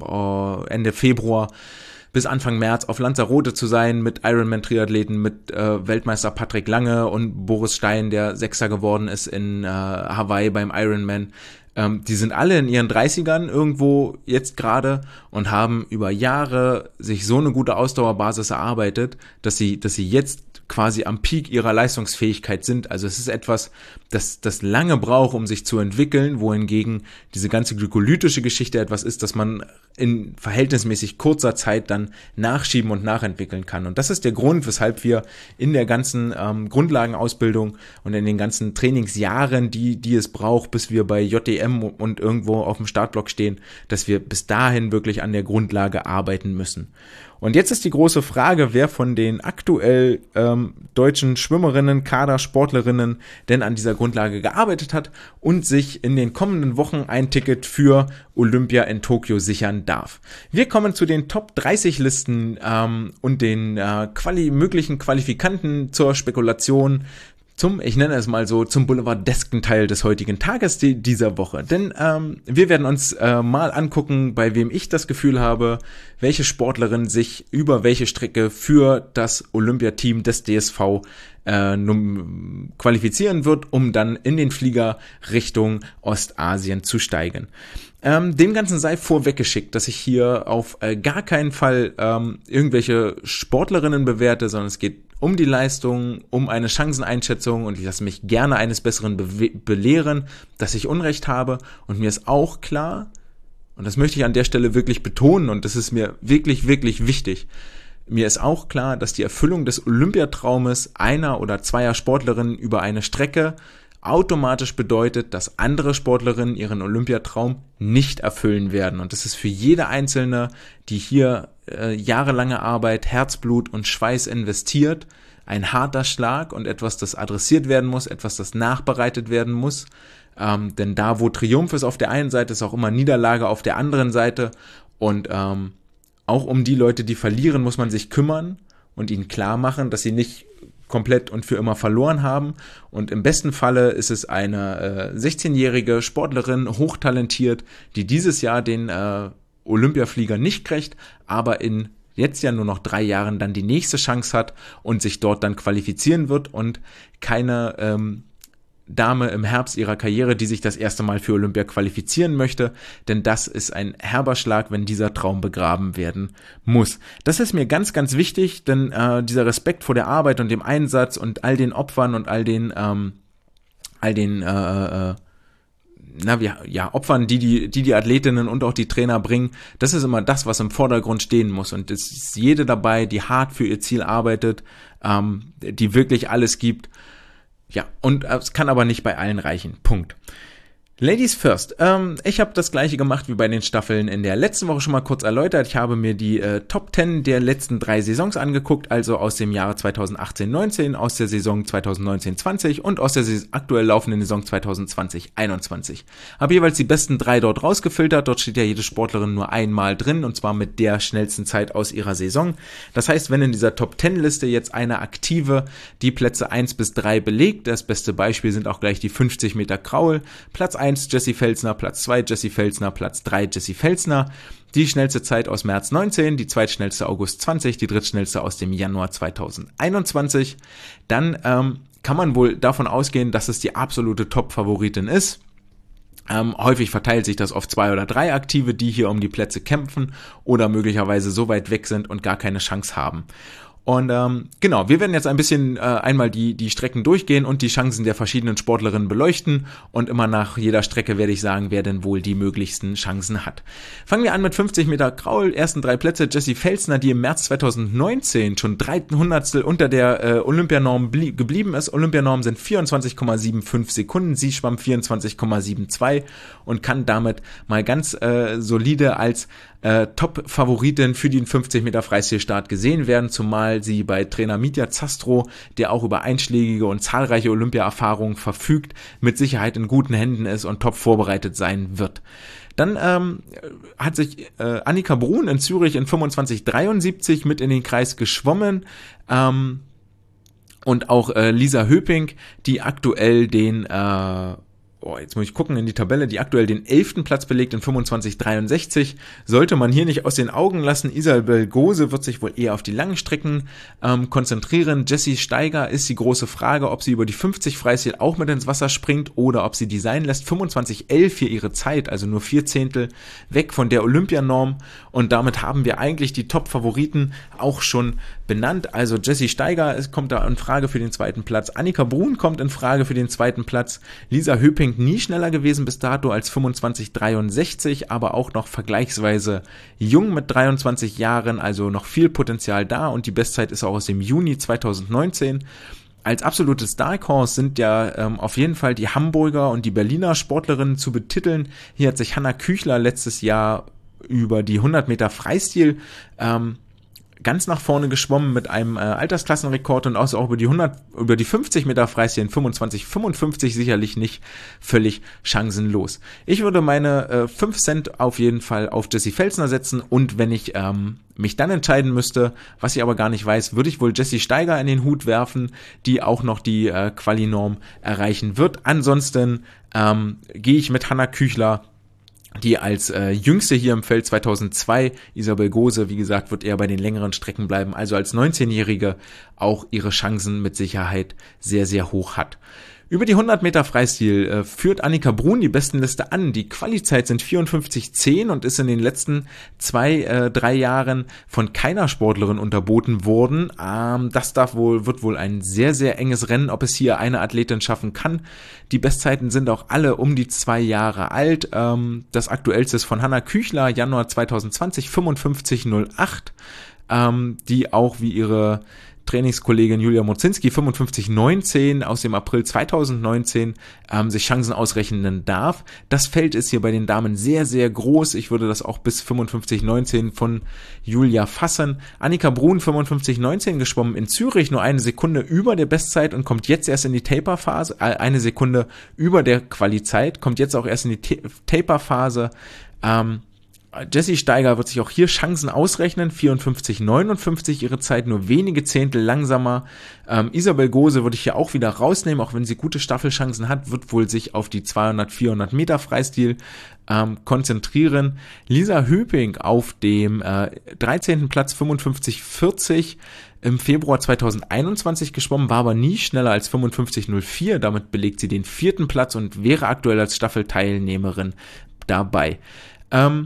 [SPEAKER 1] oh, Ende Februar bis Anfang März auf Lanzarote zu sein mit Ironman-Triathleten, mit äh, Weltmeister Patrick Lange und Boris Stein, der Sechster geworden ist in äh, Hawaii beim Ironman. Ähm, die sind alle in ihren dreißigern irgendwo jetzt gerade und haben über Jahre sich so eine gute Ausdauerbasis erarbeitet, dass sie, dass sie jetzt quasi am Peak ihrer Leistungsfähigkeit sind. Also es ist etwas, das, das lange braucht, um sich zu entwickeln, wohingegen diese ganze glykolytische Geschichte etwas ist, das man in verhältnismäßig kurzer Zeit dann nachschieben und nachentwickeln kann. Und das ist der Grund, weshalb wir in der ganzen ähm, Grundlagenausbildung und in den ganzen Trainingsjahren, die, die es braucht, bis wir bei J D M und irgendwo auf dem Startblock stehen, dass wir bis dahin wirklich an der Grundlage arbeiten müssen. Und jetzt ist die große Frage, wer von den aktuell ähm, deutschen Schwimmerinnen, Kadersportlerinnen denn an dieser Grundlage gearbeitet hat und sich in den kommenden Wochen ein Ticket für Olympia in Tokio sichern darf. Wir kommen zu den Top dreißig Listen ähm, und den äh, quali- möglichen Qualifikanten zur Spekulation, zum, ich nenne es mal so, zum boulevardesken Teil des heutigen Tages die, dieser Woche. Denn ähm, wir werden uns äh, mal angucken, bei wem ich das Gefühl habe, welche Sportlerin sich über welche Strecke für das Olympiateam des D S V äh, num- qualifizieren wird, um dann in den Flieger Richtung Ostasien zu steigen. Ähm, dem Ganzen sei vorweggeschickt, dass ich hier auf äh, gar keinen Fall ähm, irgendwelche Sportlerinnen bewerte, sondern es geht um die Leistung, um eine Chanceneinschätzung und ich lasse mich gerne eines Besseren be- belehren, dass ich Unrecht habe und mir ist auch klar, und das möchte ich an der Stelle wirklich betonen und das ist mir wirklich, wirklich wichtig, mir ist auch klar, dass die Erfüllung des Olympiatraumes einer oder zweier Sportlerinnen über eine Strecke automatisch bedeutet, dass andere Sportlerinnen ihren Olympiatraum nicht erfüllen werden. Und das ist für jede Einzelne, die hier äh, jahrelange Arbeit, Herzblut und Schweiß investiert, ein harter Schlag und etwas, das adressiert werden muss, etwas, das nachbereitet werden muss. Ähm, denn da, wo Triumph ist auf der einen Seite, ist auch immer Niederlage auf der anderen Seite. Und ähm, auch um die Leute, die verlieren, muss man sich kümmern und ihnen klar machen, dass sie nicht komplett und für immer verloren haben. Und im besten Falle ist es eine äh, sechzehnjährige Sportlerin, hochtalentiert, die dieses Jahr den äh, Olympiaflieger nicht kriegt, aber in jetzt ja nur noch drei Jahren dann die nächste Chance hat und sich dort dann qualifizieren wird und keine ähm, Dame im Herbst ihrer Karriere, die sich das erste Mal für Olympia qualifizieren möchte, denn das ist ein herber Schlag, wenn dieser Traum begraben werden muss. Das ist mir ganz, ganz wichtig, denn äh, dieser Respekt vor der Arbeit und dem Einsatz und all den Opfern und all den ähm, all den äh, äh, na wie, ja Opfern, die die die die Athletinnen und auch die Trainer bringen, das ist immer das, was im Vordergrund stehen muss und es ist jede dabei, die hart für ihr Ziel arbeitet, ähm, die wirklich alles gibt. Ja, und es kann aber nicht bei allen reichen. Punkt. Ladies first. Ähm, ich habe das gleiche gemacht wie bei den Staffeln in der letzten Woche schon mal kurz erläutert. Ich habe mir die äh, Top zehn der letzten drei Saisons angeguckt, also aus dem Jahre zweitausendachtzehn neunzehn, aus der Saison zweitausendneunzehn zwanzig und aus der Saison, aktuell laufenden Saison zweitausendzwanzig einundzwanzig. Habe jeweils die besten drei dort rausgefiltert. Dort steht ja jede Sportlerin nur einmal drin und zwar mit der schnellsten Zeit aus ihrer Saison. Das heißt, wenn in dieser Top zehn Liste jetzt eine aktive die Plätze eins bis drei belegt, das beste Beispiel sind auch gleich die fünfzig Meter Kraul, Platz eins Jessie Felsner, Platz zwei Jessie Felsner, Platz drei Jessie Felsner, die schnellste Zeit aus März neunzehn, die zweitschnellste August zwanzig, die drittschnellste aus dem Januar zweitausendeinundzwanzig, dann ähm, kann man wohl davon ausgehen, dass es die absolute Top-Favoritin ist. Ähm, häufig verteilt sich das auf zwei oder drei Aktive, die hier um die Plätze kämpfen oder möglicherweise so weit weg sind und gar keine Chance haben. Und ähm, genau, wir werden jetzt ein bisschen äh, einmal die die Strecken durchgehen und die Chancen der verschiedenen Sportlerinnen beleuchten und immer nach jeder Strecke werde ich sagen, wer denn wohl die möglichsten Chancen hat. Fangen wir an mit fünfzig Meter Kraul, ersten drei Plätze, Jessie Felsner, die im März zweitausendneunzehn schon drei Hundertstel unter der äh, Olympianorm blie- geblieben ist. Olympianorm sind vierundzwanzig Komma fünfundsiebzig Sekunden, sie schwamm vierundzwanzig Komma zweiundsiebzig und kann damit mal ganz äh, solide als äh, Top-Favoritin für den fünfzig Meter Freistilstart gesehen werden, zumal sie bei Trainer Mitja Zastro, der auch über einschlägige und zahlreiche Olympia-Erfahrungen verfügt, mit Sicherheit in guten Händen ist und top vorbereitet sein wird. Dann ähm, hat sich äh, Annika Brun in Zürich in fünfundzwanzig Komma dreiundsiebzig mit in den Kreis geschwommen, ähm, und auch äh, Lisa Höping, die aktuell den äh, Oh, jetzt muss ich gucken in die Tabelle, die aktuell den elften Platz belegt in fünfundzwanzig Komma dreiundsechzig. Sollte man hier nicht aus den Augen lassen. Isabel Gose wird sich wohl eher auf die langen Strecken ähm, konzentrieren. Jessie Steiger ist die große Frage, ob sie über die fünfzig Freistil auch mit ins Wasser springt oder ob sie die sein lässt. fünfundzwanzig Komma elf hier ihre Zeit, also nur vier Zehntel weg von der Olympianorm. Und damit haben wir eigentlich die Top-Favoriten auch schon benannt. Also Jessie Steiger kommt da in Frage für den zweiten Platz. Annika Brun kommt in Frage für den zweiten Platz. Lisa Höping nie schneller gewesen bis dato als fünfundzwanzig Komma dreiundsechzig, aber auch noch vergleichsweise jung mit dreiundzwanzig Jahren, also noch viel Potenzial da und die Bestzeit ist auch aus dem Juni zweitausendneunzehn. Als absolutes Dark Horse sind ja ähm, auf jeden Fall die Hamburger und die Berliner Sportlerinnen zu betiteln. Hier hat sich Hanna Küchler letztes Jahr über die hundert Meter Freistil ähm, ganz nach vorne geschwommen mit einem äh, Altersklassenrekord und auch über die hundert, über die fünfzig Meter Freistil in fünfundzwanzig Komma fünfundfünfzig sicherlich nicht völlig chancenlos. Ich würde meine äh, fünf Cent auf jeden Fall auf Jessie Felsner setzen und wenn ich ähm, mich dann entscheiden müsste, was ich aber gar nicht weiß, würde ich wohl Jessie Steiger in den Hut werfen, die auch noch die äh, Quali-Norm erreichen wird. Ansonsten ähm, gehe ich mit Hanna Küchler, die als äh, jüngste hier im Feld zweitausendzwei, Isabel Gose, wie gesagt, wird eher bei den längeren Strecken bleiben, also als neunzehnjährige auch ihre Chancen mit Sicherheit sehr, sehr hoch hat. Über die hundert Meter Freistil äh, führt Annika Brun die Bestenliste an. Die Quali-Zeit sind vierundfünfzig Komma zehn und ist in den letzten zwei, äh, drei Jahren von keiner Sportlerin unterboten worden. Ähm, das darf wohl, wird wohl ein sehr, sehr enges Rennen, ob es hier eine Athletin schaffen kann. Die Bestzeiten sind auch alle um die zwei Jahre alt. Ähm, das aktuellste ist von Hanna Küchler, Januar zweitausendzwanzig, fünfundfünfzig Komma null acht, ähm, die auch wie ihre Trainingskollegin Julia Mozinski fünfundfünfzig Komma neunzehn aus dem April zweitausendneunzehn ähm, sich Chancen ausrechnen darf. Das Feld ist hier bei den Damen sehr, sehr groß. Ich würde das auch bis fünfundfünfzig Komma neunzehn von Julia fassen. Annika Brun fünfundfünfzig Komma neunzehn geschwommen in Zürich, nur eine Sekunde über der Bestzeit und kommt jetzt erst in die Taper-Phase. Äh, eine Sekunde über der Quali-Zeit, kommt jetzt auch erst in die Ta- Taper-Phase. Ähm, Jessie Steiger wird sich auch hier Chancen ausrechnen, vierundfünfzig Komma neunundfünfzig ihre Zeit, nur wenige Zehntel langsamer. Ähm, Isabel Gose würde ich hier auch wieder rausnehmen, auch wenn sie gute Staffelchancen hat, wird wohl sich auf die zweihundert, vierhundert Meter Freistil ähm, konzentrieren. Lisa Höping auf dem äh, dreizehnten Platz fünfundfünfzig Komma vierzig im Februar zweitausendeinundzwanzig geschwommen, war aber nie schneller als fünfundfünfzig Komma null vier, damit belegt sie den vierten Platz und wäre aktuell als Staffelteilnehmerin dabei. Ähm,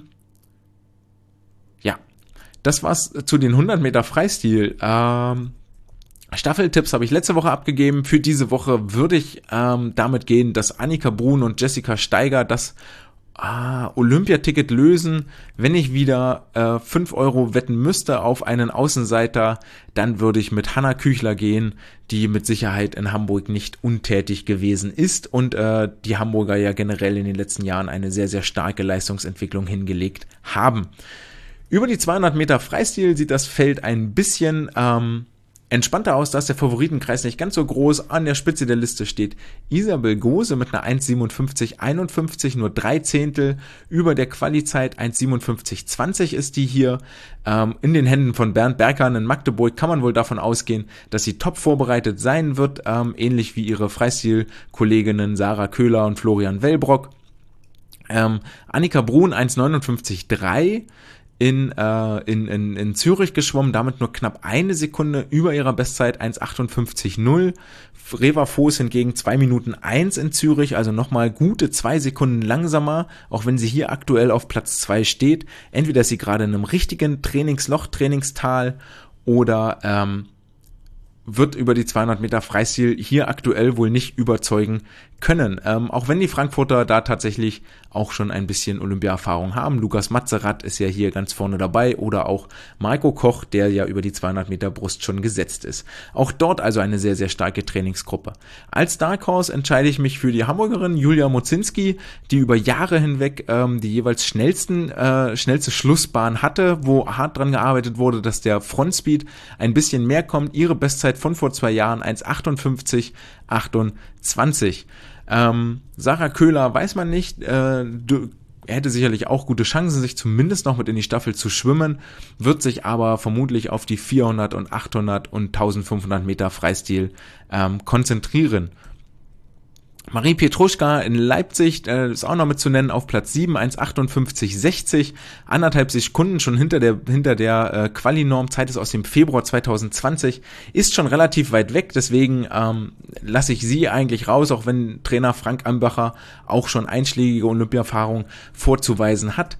[SPEAKER 1] Das war's zu den hundert Meter Freistil. Ähm, Staffeltipps habe ich letzte Woche abgegeben. Für diese Woche würde ich ähm, damit gehen, dass Annika Brun und Jessica Steiger das ah, Olympiaticket lösen. Wenn ich wieder äh, fünf Euro wetten müsste auf einen Außenseiter, dann würde ich mit Hanna Küchler gehen, die mit Sicherheit in Hamburg nicht untätig gewesen ist und äh, die Hamburger ja generell in den letzten Jahren eine sehr, sehr starke Leistungsentwicklung hingelegt haben. Über die zweihundert Meter Freistil sieht das Feld ein bisschen ähm, entspannter aus, da ist der Favoritenkreis nicht ganz so groß. An der Spitze der Liste steht Isabel Gose mit einer eins siebenundfünfzig einundfünfzig, nur drei Zehntel über der Quali-Zeit. eins siebenundfünfzig zwanzig ist die hier. Ähm, in den Händen von Bernd Berkan in Magdeburg kann man wohl davon ausgehen, dass sie top vorbereitet sein wird, ähm, ähnlich wie ihre Freistil-Kolleginnen Sarah Köhler und Florian Wellbrock. Ähm, Annika Brun eins neunundfünfzig drei. In, äh, in, in, in Zürich geschwommen, damit nur knapp eine Sekunde über ihrer Bestzeit eins achtundfünfzig null. Reva Voß hingegen zwei Minuten eins in Zürich, also nochmal gute zwei Sekunden langsamer, auch wenn sie hier aktuell auf Platz zwei steht. Entweder ist sie gerade in einem richtigen Trainingsloch, Trainingstal oder ähm, wird über die zweihundert Meter Freistil hier aktuell wohl nicht überzeugen können. Ähm, auch wenn die Frankfurter da tatsächlich auch schon ein bisschen Olympia-Erfahrung haben. Lukas Matzerath ist ja hier ganz vorne dabei oder auch Marco Koch, der ja über die zweihundert Meter Brust schon gesetzt ist. Auch dort also eine sehr, sehr starke Trainingsgruppe. Als Dark Horse entscheide ich mich für die Hamburgerin Julia Mozinski, die über Jahre hinweg ähm, die jeweils schnellsten, äh, schnellste Schlussbahn hatte, wo hart dran gearbeitet wurde, dass der Frontspeed ein bisschen mehr kommt. Ihre Bestzeit von vor zwei Jahren eins achtundfünfzig achtundzwanzig. Ähm, Sarah Köhler weiß man nicht, äh, du, er hätte sicherlich auch gute Chancen, sich zumindest noch mit in die Staffel zu schwimmen, wird sich aber vermutlich auf die vierhundert und achthundert und eintausendfünfhundert Meter Freistil ähm, konzentrieren. Marie Pietruschka in Leipzig äh, ist auch noch mit zu nennen, auf Platz sieben, eins achtundfünfzig sechzig, anderthalb Sekunden schon hinter der hinter der äh, Quali-Norm, Zeit ist aus dem Februar zweitausendzwanzig, ist schon relativ weit weg, deswegen ähm, lasse ich sie eigentlich raus, auch wenn Trainer Frank Ambacher auch schon einschlägige Olympia-Erfahrung vorzuweisen hat.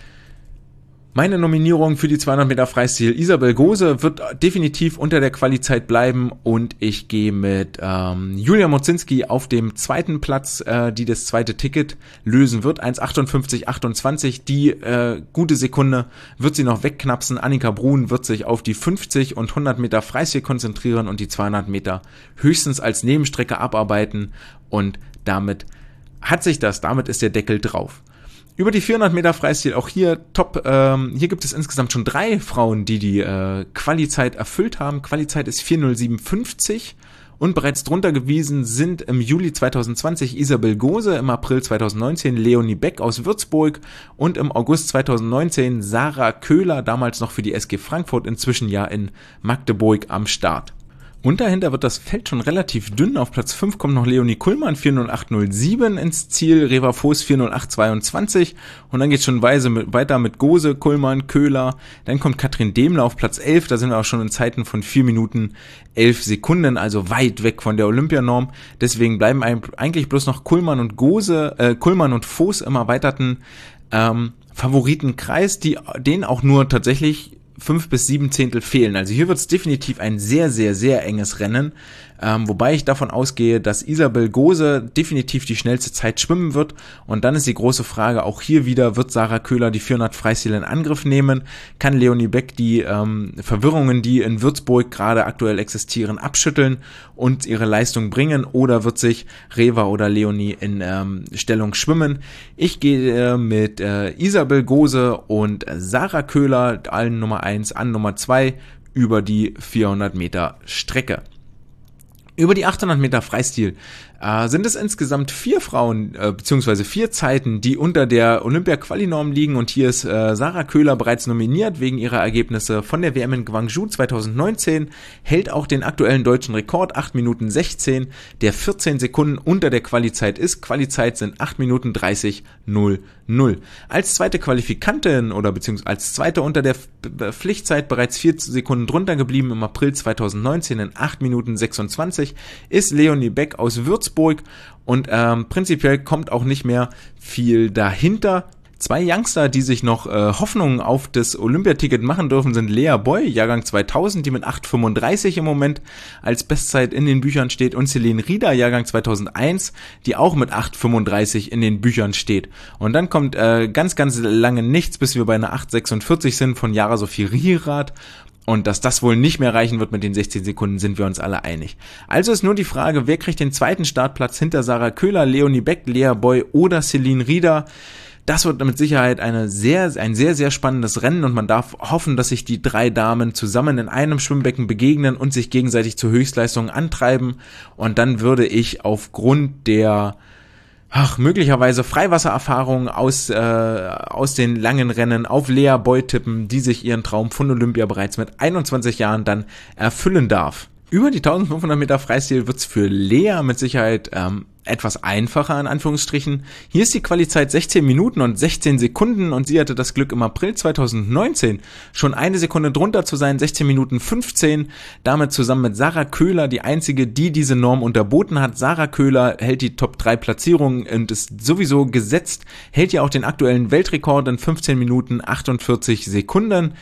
[SPEAKER 1] Meine Nominierung für die zweihundert Meter Freistil: Isabel Gose wird definitiv unter der Quali-Zeit bleiben und ich gehe mit ähm, Julia Mozinski auf dem zweiten Platz, äh, die das zweite Ticket lösen wird. eins achtundfünfzig achtundzwanzig, die äh, gute Sekunde wird sie noch wegknapsen. Annika Brun wird sich auf die fünfzig und hundert Meter Freistil konzentrieren und die zweihundert Meter höchstens als Nebenstrecke abarbeiten und damit hat sich das, damit ist der Deckel drauf. Über die vierhundert Meter Freistil, auch hier top, ähm, hier gibt es insgesamt schon drei Frauen, die die äh, Quali-Zeit erfüllt haben. Quali-Zeit ist vier null siebenundfünfzig und bereits drunter gewesen sind im Juli zweitausendzwanzig Isabel Gose, im April zweitausendneunzehn Leonie Beck aus Würzburg und im August zweitausendneunzehn Sarah Köhler, damals noch für die S G Frankfurt, inzwischen ja in Magdeburg am Start. Und dahinter wird das Feld schon relativ dünn. Auf Platz fünf kommt noch Leonie Kullmann, vier null acht null sieben ins Ziel, Reva Voß vier null acht zweiundzwanzig und dann geht's schon weiter mit Gose, Kullmann, Köhler. Dann kommt Katrin Demler auf Platz elf, da sind wir auch schon in Zeiten von vier Minuten elf Sekunden, also weit weg von der Olympianorm. Deswegen bleiben eigentlich bloß noch Kullmann und Gose, äh, Kullmann und Voß im erweiterten ähm, Favoritenkreis, die denen auch nur tatsächlich fünf bis sieben Zehntel fehlen. Also hier wird es definitiv ein sehr, sehr, sehr enges Rennen, ähm, wobei ich davon ausgehe, dass Isabel Gose definitiv die schnellste Zeit schwimmen wird und dann ist die große Frage, auch hier wieder, wird Sarah Köhler die vierhundert Freistil in Angriff nehmen? Kann Leonie Beck die ähm, Verwirrungen, die in Würzburg gerade aktuell existieren, abschütteln und ihre Leistung bringen oder wird sich Reva oder Leonie in ähm, Stellung schwimmen? Ich gehe äh, mit äh, Isabel Gose und Sarah Köhler, allen Nummer eins an Nummer zwei, über die vierhundert Meter Strecke. Über die achthundert Meter Freistil äh, sind es insgesamt vier Frauen, äh, beziehungsweise vier Zeiten, die unter der Olympia-Quali-Norm liegen und hier ist äh, Sarah Köhler bereits nominiert wegen ihrer Ergebnisse von der W M in Gwangju zweitausendneunzehn, hält auch den aktuellen deutschen Rekord, acht Minuten sechzehn, der vierzehn Sekunden unter der Quali-Zeit ist. Quali-Zeit sind acht Minuten dreißig null null. Als zweite Qualifikantin oder beziehungsweise als zweite unter der Pflichtzeit bereits vier Sekunden drunter geblieben im April zweitausendneunzehn in acht Minuten sechsundzwanzig ist Leonie Beck aus Würzburg und ähm, prinzipiell kommt auch nicht mehr viel dahinter. Zwei Youngster, die sich noch äh, Hoffnungen auf das Olympiaticket machen dürfen, sind Lea Boy, Jahrgang zweitausend, die mit acht fünfunddreißig im Moment als Bestzeit in den Büchern steht, und Celine Rieder, Jahrgang zweitausendeins, die auch mit acht fünfunddreißig in den Büchern steht. Und dann kommt äh, ganz, ganz lange nichts, bis wir bei einer acht sechsundvierzig sind von Jara Sophie Rierath. Und dass das wohl nicht mehr reichen wird mit den sechzehn Sekunden, sind wir uns alle einig. Also ist nur die Frage, wer kriegt den zweiten Startplatz hinter Sarah Köhler, Leonie Beck, Lea Boy oder Celine Rieder? Das wird mit Sicherheit eine sehr, ein sehr, sehr spannendes Rennen und man darf hoffen, dass sich die drei Damen zusammen in einem Schwimmbecken begegnen und sich gegenseitig zur Höchstleistung antreiben. Und dann würde ich aufgrund der ach, möglicherweise Freiwassererfahrung aus, äh, aus den langen Rennen auf Lea Boy tippen, die sich ihren Traum von Olympia bereits mit einundzwanzig Jahren dann erfüllen darf. Über die eintausendfünfhundert Meter Freistil wird's für Lea mit Sicherheit ähm, etwas einfacher, in Anführungsstrichen. Hier ist die Quali-Zeit sechzehn Minuten und sechzehn Sekunden und sie hatte das Glück, im April zweitausendneunzehn schon eine Sekunde drunter zu sein, sechzehn Minuten fünfzehn, damit zusammen mit Sarah Köhler die einzige, die diese Norm unterboten hat. Sarah Köhler hält die Top drei Platzierungen und ist sowieso gesetzt, hält ja auch den aktuellen Weltrekord in fünfzehn Minuten achtundvierzig Sekunden.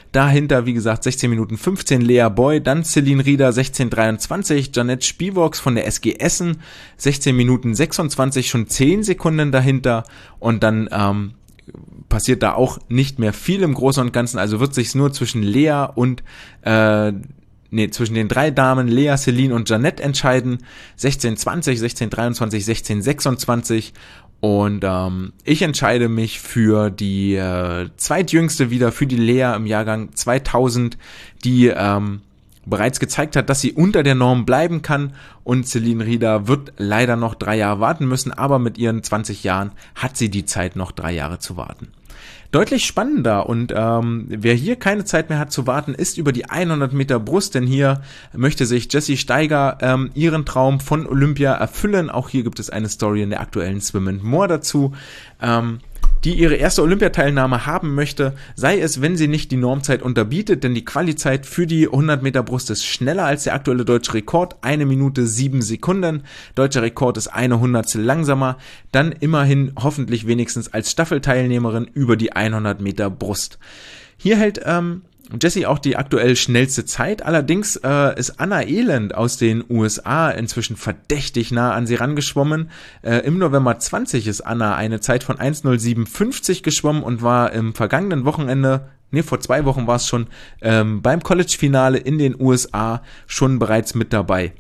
[SPEAKER 1] Dahinter, wie gesagt, sechzehn Minuten fünfzehn Lea Boy, dann Celine Rieder sechzehn dreiundzwanzig, Janette Spivox von der S G Essen sechzehn Minuten sechsundzwanzig, schon zehn Sekunden dahinter und dann ähm, passiert da auch nicht mehr viel im Großen und Ganzen, also wird sich's nur zwischen Lea und äh, nee, zwischen den drei Damen, Lea, Celine und Janette entscheiden, sechzehn zwanzig, sechzehn dreiundzwanzig, sechzehn sechsundzwanzig und ähm, ich entscheide mich für die äh, zweitjüngste wieder, für die Lea im Jahrgang zweitausend, die ähm, bereits gezeigt hat, dass sie unter der Norm bleiben kann und Celine Rieder wird leider noch drei Jahre warten müssen, aber mit ihren zwanzig Jahren hat sie die Zeit, noch drei Jahre zu warten. Deutlich spannender und ähm, wer hier keine Zeit mehr hat zu warten, ist über die hundert Meter Brust, denn hier möchte sich Jessie Steiger ähm, ihren Traum von Olympia erfüllen. Auch hier gibt es eine Story in der aktuellen Swim and More dazu, ähm, die ihre erste Olympiateilnahme haben möchte, sei es, wenn sie nicht die Normzeit unterbietet, denn die Qualizeit für die hundert Meter Brust ist schneller als der aktuelle deutsche Rekord, eine Minute sieben Sekunden, deutscher Rekord ist eine Hundertstel langsamer, dann immerhin hoffentlich wenigstens als Staffelteilnehmerin über die hundert Meter Brust. Hier hält ähm, Jessie auch die aktuell schnellste Zeit, allerdings äh, ist Anna Elend aus den U S A inzwischen verdächtig nah an sie rangeschwommen. Äh, Im November zwanzig ist Anna eine Zeit von eins null sieben fünfzig geschwommen und war im vergangenen Wochenende, nee, vor zwei Wochen war es schon, ähm, beim College-Finale in den U S A schon bereits mit dabei.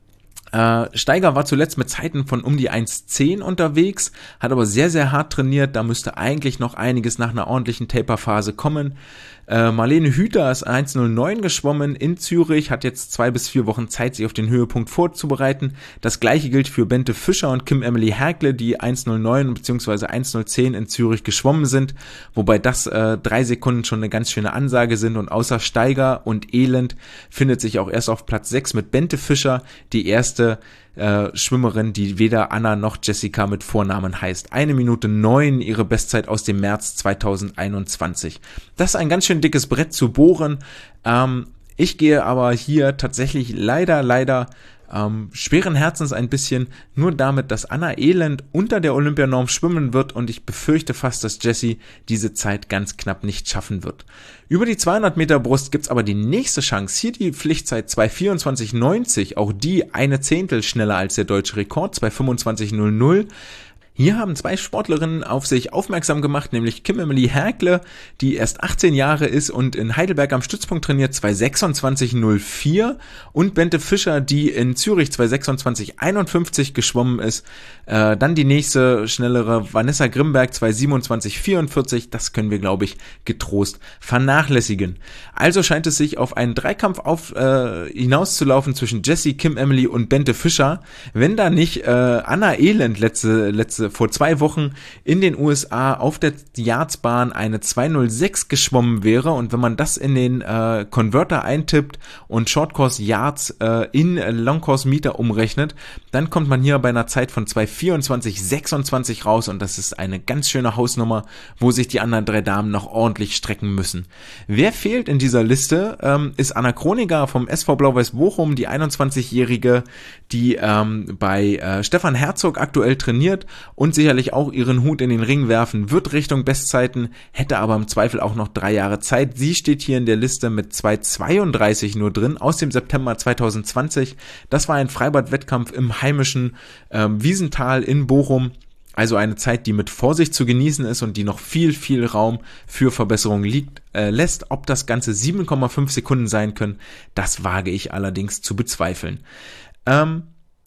[SPEAKER 1] Steiger war zuletzt mit Zeiten von um die eins zehn unterwegs, hat aber sehr, sehr hart trainiert, da müsste eigentlich noch einiges nach einer ordentlichen Taper-Phase kommen. Äh, Marlene Hüter ist eins null neun geschwommen in Zürich, hat jetzt zwei bis vier Wochen Zeit, sich auf den Höhepunkt vorzubereiten. Das gleiche gilt für Bente Fischer und Kim Emily Herkle, die eins null neun bzw. eins null zehn in Zürich geschwommen sind, wobei das äh, drei Sekunden schon eine ganz schöne Ansage sind und außer Steiger und Elend findet sich auch erst auf Platz sechs mit Bente Fischer, die erste Äh, Schwimmerin, die weder Anna noch Jessica mit Vornamen heißt. Eine Minute neun, ihre Bestzeit aus dem März zweitausendeinundzwanzig. Das ist ein ganz schön dickes Brett zu bohren. Ähm, ich gehe aber hier tatsächlich leider, leider ähm, schweren Herzens ein bisschen nur damit, dass Anna Elend unter der Olympianorm schwimmen wird und ich befürchte fast, dass Jessie diese Zeit ganz knapp nicht schaffen wird. Über die zweihundert Meter Brust gibt's aber die nächste Chance. Hier die Pflichtzeit zwei vierundzwanzig neunzig, auch die eine Zehntel schneller als der deutsche Rekord, zwei fünfundzwanzig null null. Hier haben zwei Sportlerinnen auf sich aufmerksam gemacht, nämlich Kim Emily Herkle, die erst achtzehn Jahre ist und in Heidelberg am Stützpunkt trainiert, zwei sechsundzwanzig null vier und Bente Fischer, die in Zürich zwei sechsundzwanzig einundfünfzig geschwommen ist. Äh, dann die nächste schnellere Vanessa Grimberg, zwei siebenundzwanzig vierundvierzig, das können wir, glaube ich, getrost vernachlässigen. Also scheint es sich auf einen Dreikampf auf, äh, hinauszulaufen zwischen Jessie, Kim Emily und Bente Fischer, wenn da nicht äh, Anna Elend letzte, letzte vor zwei Wochen in den U S A auf der Yardsbahn eine zwei null sechs geschwommen wäre und wenn man das in den äh, Converter eintippt und Shortcourse Yards äh, in Longcourse Meter umrechnet, dann kommt man hier bei einer Zeit von zwei vierundzwanzig sechsundzwanzig raus und das ist eine ganz schöne Hausnummer, wo sich die anderen drei Damen noch ordentlich strecken müssen. Wer fehlt in dieser Liste, ähm, ist Anna Kroniger vom S V Blau-Weiß Bochum, die einundzwanzigjährige, die ähm, bei äh, Stefan Herzog aktuell trainiert und sicherlich auch ihren Hut in den Ring werfen wird Richtung Bestzeiten, hätte aber im Zweifel auch noch drei Jahre Zeit. Sie steht hier in der Liste mit zwei zweiunddreißig nur drin, aus dem September zweitausendzwanzig. Das war ein Freibad-Wettkampf im heimischen ähm, Wiesental in Bochum. Also eine Zeit, die mit Vorsicht zu genießen ist und die noch viel, viel Raum für Verbesserungen liegt, äh, lässt. Ob das Ganze sieben Komma fünf Sekunden sein können, das wage ich allerdings zu bezweifeln. Ähm,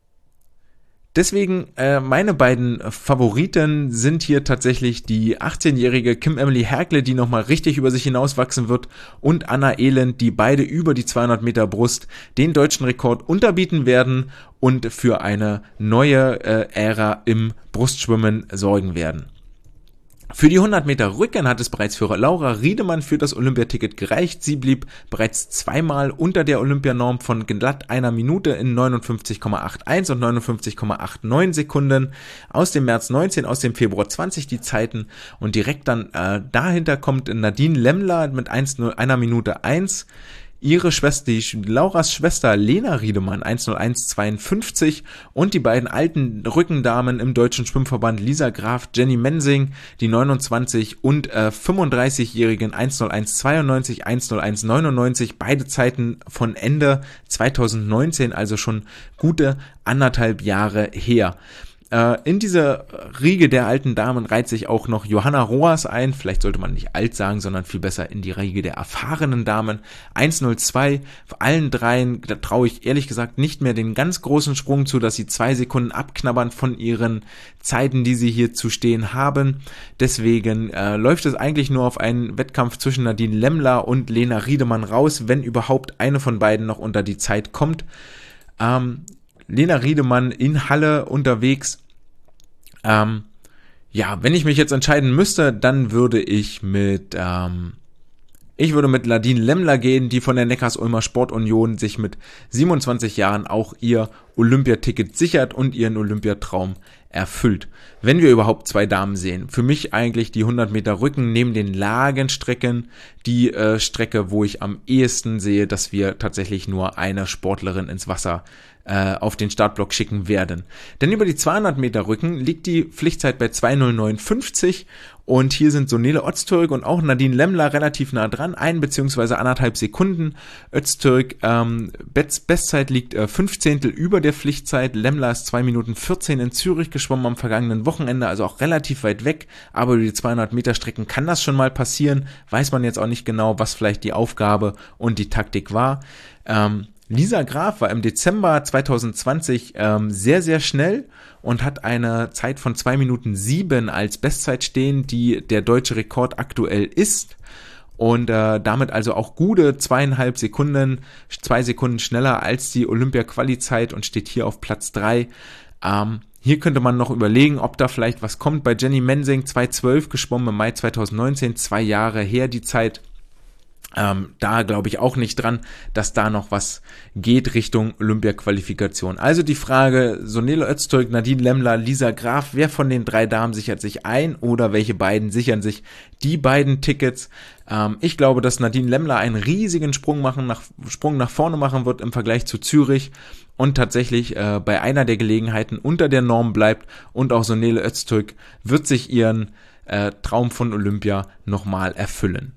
[SPEAKER 1] Deswegen äh, meine beiden Favoriten sind hier tatsächlich die achtzehnjährige Kim Emily Herkle, die nochmal richtig über sich hinauswachsen wird, und Anna Elend, die beide über die zweihundert Meter Brust den deutschen Rekord unterbieten werden und für eine neue äh, Ära im Brustschwimmen sorgen werden. Für die hundert Meter Rücken hat es bereits für Laura Riedemann für das Olympiaticket gereicht. Sie blieb bereits zweimal unter der Olympianorm von glatt einer Minute in neunundfünfzig Komma einundachtzig und neunundfünfzig Komma neunundachtzig Sekunden. Aus dem März neunzehn, aus dem Februar zwanzig die Zeiten und direkt dann äh, dahinter kommt Nadine Lemmler mit einer Minute eins. ihre Schwester, die Lauras Schwester Lena Riedemann eins null eins zweiundfünfzig und die beiden alten Rückendamen im Deutschen Schwimmverband Lisa Graf, Jenny Mensing, die neunundzwanzig und äh, fünfunddreißigjährigen eins null eins zweiundneunzig, eins null eins neunundneunzig, beide Zeiten von Ende zweitausendneunzehn, also schon gute anderthalb Jahre her. In diese Riege der alten Damen reiht sich auch noch Johanna Roas ein, vielleicht sollte man nicht alt sagen, sondern viel besser in die Riege der erfahrenen Damen. eins null zwei, vor allen dreien, da traue ich ehrlich gesagt nicht mehr den ganz großen Sprung zu, dass sie zwei Sekunden abknabbern von ihren Zeiten, die sie hier zu stehen haben. Deswegen äh, läuft es eigentlich nur auf einen Wettkampf zwischen Nadine Lemmler und Lena Riedemann raus, wenn überhaupt eine von beiden noch unter die Zeit kommt. Ähm, Lena Riedemann in Halle unterwegs. Ähm, ja, wenn ich mich jetzt entscheiden müsste, dann würde ich mit, ähm, ich würde mit Nadine Lemmler gehen, die von der Neckars-Ulmer Sportunion sich mit siebenundzwanzig Jahren auch ihr Olympiaticket sichert und ihren Olympiatraum erfüllt. Wenn wir überhaupt zwei Damen sehen. Für mich eigentlich die hundert Meter Rücken neben den Lagenstrecken die äh, Strecke, wo ich am ehesten sehe, dass wir tatsächlich nur eine Sportlerin ins Wasser äh, auf den Startblock schicken werden. Denn über die zweihundert Meter Rücken liegt die Pflichtzeit bei zwei null neun fünfzig und hier sind so Nele Öztürk und auch Nadine Lemmler relativ nah dran, ein beziehungsweise anderthalb Sekunden. Öztürk, ähm, Best, Bestzeit liegt äh, fünf Zehntel über der Pflichtzeit. Lemmler ist zwei Minuten vierzehn in Zürich geschwommen am vergangenen Wochenende, also auch relativ weit weg, aber über die zweihundert Meter Strecken kann das schon mal passieren, weiß man jetzt auch nicht genau, was vielleicht die Aufgabe und die Taktik war. Ähm, Lisa Graf war im Dezember zweitausendzwanzig ähm, sehr, sehr schnell und hat eine Zeit von zwei Minuten sieben als Bestzeit stehen, die der deutsche Rekord aktuell ist. Und äh, damit also auch gute zweieinhalb Sekunden, zwei Sekunden schneller als die Olympia-Quali-Zeit und steht hier auf Platz drei. Ähm, hier könnte man noch überlegen, ob da vielleicht was kommt. Bei Jenny Mensing zwei zwölf geschwommen im Mai zweitausendneunzehn, zwei Jahre her die Zeit. Ähm, da glaube ich auch nicht dran, dass da noch was geht Richtung Olympia-Qualifikation. Also die Frage, so Nele Öztürk, Nadine Lemmler, Lisa Graf, wer von den drei Damen sichert sich ein oder welche beiden sichern sich die beiden Tickets? Ähm, ich glaube, dass Nadine Lemmler einen riesigen Sprung machen, nach, Sprung nach vorne machen wird im Vergleich zu Zürich und tatsächlich äh, bei einer der Gelegenheiten unter der Norm bleibt und auch so Nele Öztürk wird sich ihren äh, Traum von Olympia nochmal erfüllen.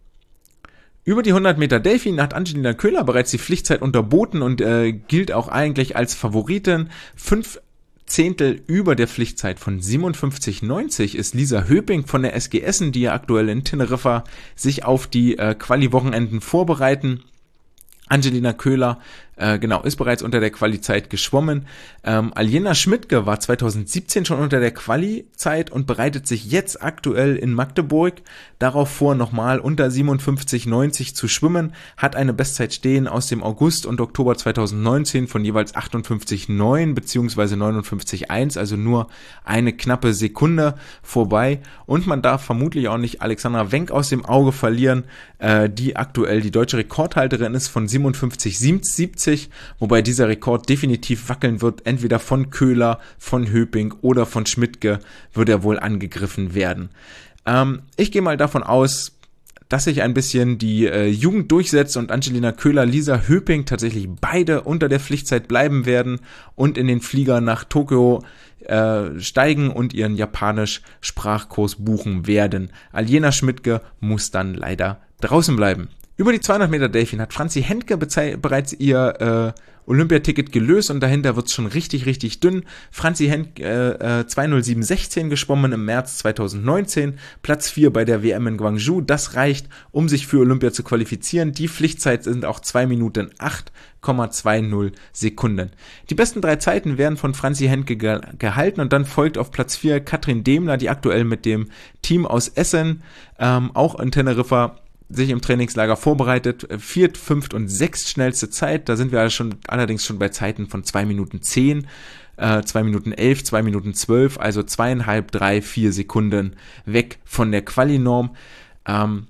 [SPEAKER 1] Über die hundert Meter Delfin hat Angelina Köhler bereits die Pflichtzeit unterboten und äh, gilt auch eigentlich als Favoritin. Fünf Zehntel über der Pflichtzeit von siebenundfünfzig neunzig ist Lisa Höping von der S G Essen, die ja aktuell in Teneriffa sich auf die äh, Quali-Wochenenden vorbereiten. Angelina Köhler, äh, genau, ist bereits unter der Quali-Zeit geschwommen. Ähm, Aljena Schmidtke war zweitausendsiebzehn schon unter der Quali-Zeit und bereitet sich jetzt aktuell in Magdeburg darauf vor, nochmal unter siebenundfünfzig neunzig zu schwimmen, hat eine Bestzeit stehen aus dem August und Oktober zweitausendneunzehn von jeweils achtundfünfzig neun beziehungsweise neunundfünfzig eins, also nur eine knappe Sekunde vorbei. Und man darf vermutlich auch nicht Alexandra Wenck aus dem Auge verlieren, äh, die aktuell die deutsche Rekordhalterin ist von siebenundfünfzig siebzig, wobei dieser Rekord definitiv wackeln wird, entweder von Köhler, von Höping oder von Schmidtke wird er wohl angegriffen werden. Ähm, ich gehe mal davon aus, dass sich ein bisschen die äh, Jugend durchsetzt und Angelina Köhler, Lisa Höping tatsächlich beide unter der Pflichtzeit bleiben werden und in den Flieger nach Tokio äh, steigen und ihren Japanisch-Sprachkurs buchen werden. Aljena Schmidtke muss dann leider draußen bleiben. Über die zweihundert Meter Delfin hat Franzi Hentke bezei- bereits ihr äh, Olympiaticket gelöst und dahinter wird's schon richtig, richtig dünn. Franzi Hentke äh, äh, zwei null sieben sechzehn geschwommen im März zweitausendneunzehn, Platz vier bei der W M in Gwangju. Das reicht, um sich für Olympia zu qualifizieren. Die Pflichtzeit sind auch zwei Minuten acht Komma zwanzig Sekunden. Die besten drei Zeiten werden von Franzi Hentke ge- gehalten und dann folgt auf Platz vier Katrin Demler, die aktuell mit dem Team aus Essen, ähm, auch in Teneriffa, sich im Trainingslager vorbereitet, viert, fünft und sechst schnellste Zeit, da sind wir schon, allerdings schon bei Zeiten von zwei Minuten zehn, äh, zwei Minuten elf, zwei Minuten zwölf, also zweieinhalb, drei, vier Sekunden weg von der Quali-Norm. Ähm,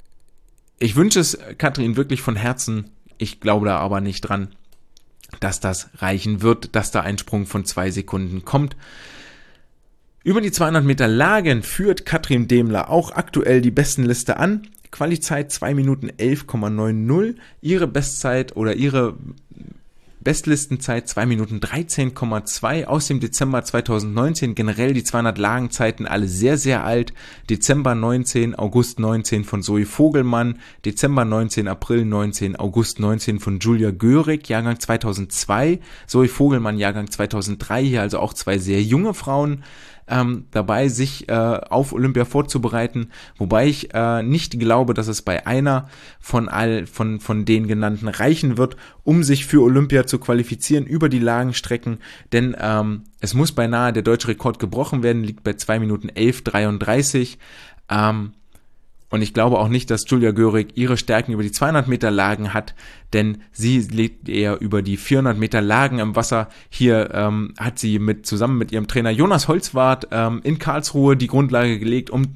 [SPEAKER 1] ich wünsche es Katrin wirklich von Herzen, ich glaube da aber nicht dran, dass das reichen wird, dass da ein Sprung von zwei Sekunden kommt. Über die zweihundert Meter Lagen führt Katrin Demler auch aktuell die Bestenliste an. Quali-Zeit zwei Minuten elf Komma neunzig, ihre Bestzeit oder ihre Bestlistenzeit zwei Minuten dreizehn Komma zwei aus dem Dezember zweitausendneunzehn. Generell die zweihundert Lagenzeiten alle sehr, sehr alt. Dezember neunzehn, August neunzehn von Zoe Vogelmann, Dezember neunzehn, April neunzehn, August neunzehn von Julia Görig, Jahrgang zweitausendzwei, Zoe Vogelmann, Jahrgang zweitausenddrei, hier also auch zwei sehr junge Frauen ähm, dabei, sich äh, auf Olympia vorzubereiten, wobei ich äh, nicht glaube, dass es bei einer von all von von den genannten reichen wird, um sich für Olympia zu qualifizieren über die Lagenstrecken, denn ähm, es muss beinahe der deutsche Rekord gebrochen werden, liegt bei zwei Minuten elf Komma dreiunddreißig. Ähm, Und ich glaube auch nicht, dass Julia Görig ihre Stärken über die zweihundert Meter Lagen hat, denn sie liegt eher über die vierhundert Meter Lagen im Wasser. Hier ähm, hat sie mit zusammen mit ihrem Trainer Jonas Holzwarth ähm, in Karlsruhe die Grundlage gelegt, um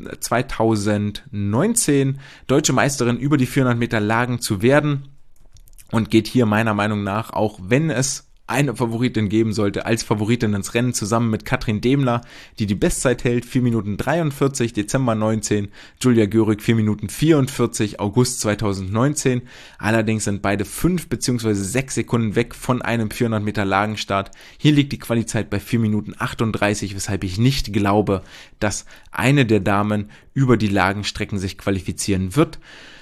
[SPEAKER 1] zweitausendneunzehn deutsche Meisterin über die vierhundert Meter Lagen zu werden und geht hier meiner Meinung nach, auch wenn es eine Favoritin geben sollte, als Favoritin ins Rennen zusammen mit Katrin Demler, die die Bestzeit hält, vier Minuten dreiundvierzig, Dezember neunzehn, Julia Görig vier Minuten vierundvierzig, August zweitausendneunzehn. Allerdings sind beide fünf bzw. sechs Sekunden weg von einem vierhundert Meter Lagenstart. Hier liegt die Qualizeit bei vier Minuten achtunddreißig, weshalb ich nicht glaube, dass eine der Damen über die Lagenstrecken sich qualifizieren wird.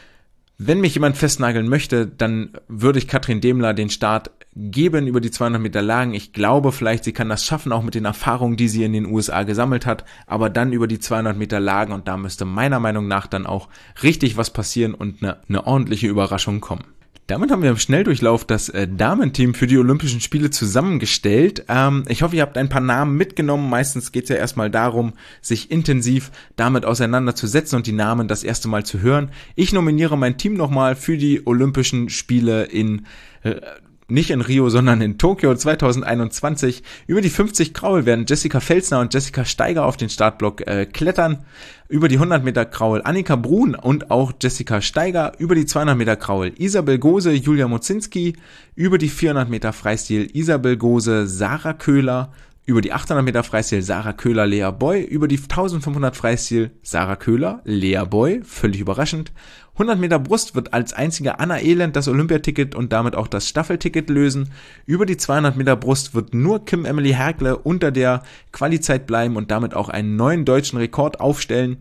[SPEAKER 1] Wenn mich jemand festnageln möchte, dann würde ich Katrin Demler den Start geben über die zweihundert Meter Lagen. Ich glaube vielleicht, sie kann das schaffen, auch mit den Erfahrungen, die sie in den U S A gesammelt hat, aber dann über die zweihundert Meter Lagen, und da müsste meiner Meinung nach dann auch richtig was passieren und eine, eine ordentliche Überraschung kommen. Damit haben wir im Schnelldurchlauf das äh, Damenteam für die Olympischen Spiele zusammengestellt. Ähm, ich hoffe, ihr habt ein paar Namen mitgenommen. Meistens geht es ja erstmal darum, sich intensiv damit auseinanderzusetzen und die Namen das erste Mal zu hören. Ich nominiere mein Team nochmal für die Olympischen Spiele in äh, nicht in Rio, sondern in Tokio zweitausendeinundzwanzig. Über die fünfzig Kraul werden Jessica Felsner und Jessica Steiger auf den Startblock äh, klettern. Über die hundert Meter Kraul Annika Brun und auch Jessica Steiger. Über die zweihundert Meter Kraul Isabel Gose, Julia Mozinski. Über die vierhundert Meter Freistil Isabel Gose, Sarah Köhler. Über die achthundert Meter Freistil Sarah Köhler, Lea Boy. Über die eintausendfünfhundert Freistil Sarah Köhler, Lea Boy. Völlig überraschend. hundert Meter Brust wird als einziger Anna Elend das Olympiaticket und damit auch das Staffelticket lösen. Über die zweihundert Meter Brust wird nur Kim Emily Herkle unter der Qualizeit bleiben und damit auch einen neuen deutschen Rekord aufstellen.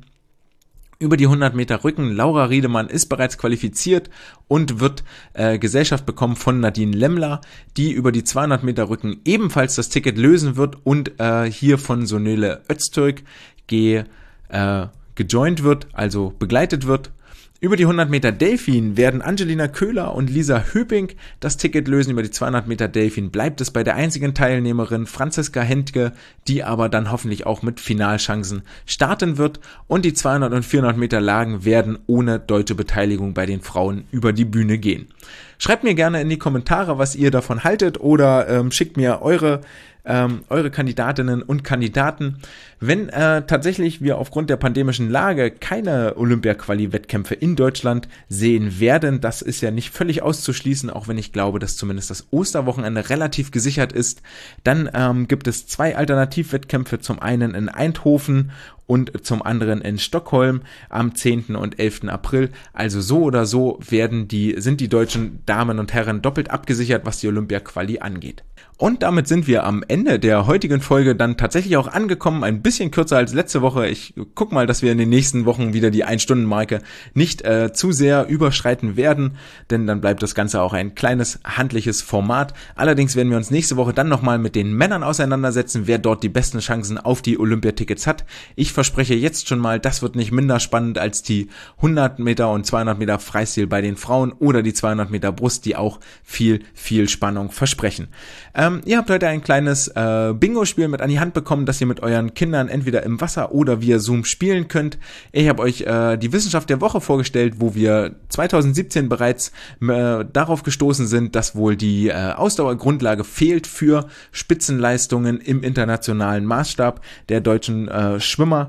[SPEAKER 1] Über die hundert Meter Rücken, Laura Riedemann ist bereits qualifiziert und wird äh, Gesellschaft bekommen von Nadine Lemmler, die über die zweihundert Meter Rücken ebenfalls das Ticket lösen wird und äh, hier von Sonele Öztürk ge, äh, gejoint wird, also begleitet wird. Über die hundert Meter Delfin werden Angelina Köhler und Lisa Höping das Ticket lösen. Über die zweihundert Meter Delfin bleibt es bei der einzigen Teilnehmerin Franziska Hentke, die aber dann hoffentlich auch mit Finalchancen starten wird. Und die zweihundert und vierhundert Meter Lagen werden ohne deutsche Beteiligung bei den Frauen über die Bühne gehen. Schreibt mir gerne in die Kommentare, was ihr davon haltet, oder ähm, schickt mir eure Ähm, eure Kandidatinnen und Kandidaten. Wenn äh, tatsächlich wir aufgrund der pandemischen Lage keine Olympia-Quali-Wettkämpfe in Deutschland sehen werden, das ist ja nicht völlig auszuschließen, auch wenn ich glaube, dass zumindest das Osterwochenende relativ gesichert ist, dann ähm, gibt es zwei Alternativwettkämpfe, zum einen in Eindhoven und zum anderen in Stockholm am zehnten und elften April. Also so oder so werden die, sind die deutschen Damen und Herren doppelt abgesichert, was die Olympia-Quali angeht. Und damit sind wir am Ende der heutigen Folge dann tatsächlich auch angekommen, ein bisschen kürzer als letzte Woche. Ich guck mal, dass wir in den nächsten Wochen wieder die Ein-Stunden-Marke nicht äh, zu sehr überschreiten werden, denn dann bleibt das Ganze auch ein kleines handliches Format. Allerdings werden wir uns nächste Woche dann nochmal mit den Männern auseinandersetzen, wer dort die besten Chancen auf die Olympiatickets hat. Ich verspreche jetzt schon mal, das wird nicht minder spannend als die hundert Meter und zweihundert Meter Freistil bei den Frauen oder die zweihundert Meter Brust, die auch viel, viel Spannung versprechen. Ähm, ihr habt heute ein kleines äh, Bingo-Spiel mit an die Hand bekommen, das ihr mit euren Kindern entweder im Wasser oder via Zoom spielen könnt. Ich habe euch äh, die Wissenschaft der Woche vorgestellt, wo wir zweitausendsiebzehn bereits äh, darauf gestoßen sind, dass wohl die äh, Ausdauergrundlage fehlt für Spitzenleistungen im internationalen Maßstab der deutschen äh, Schwimmer.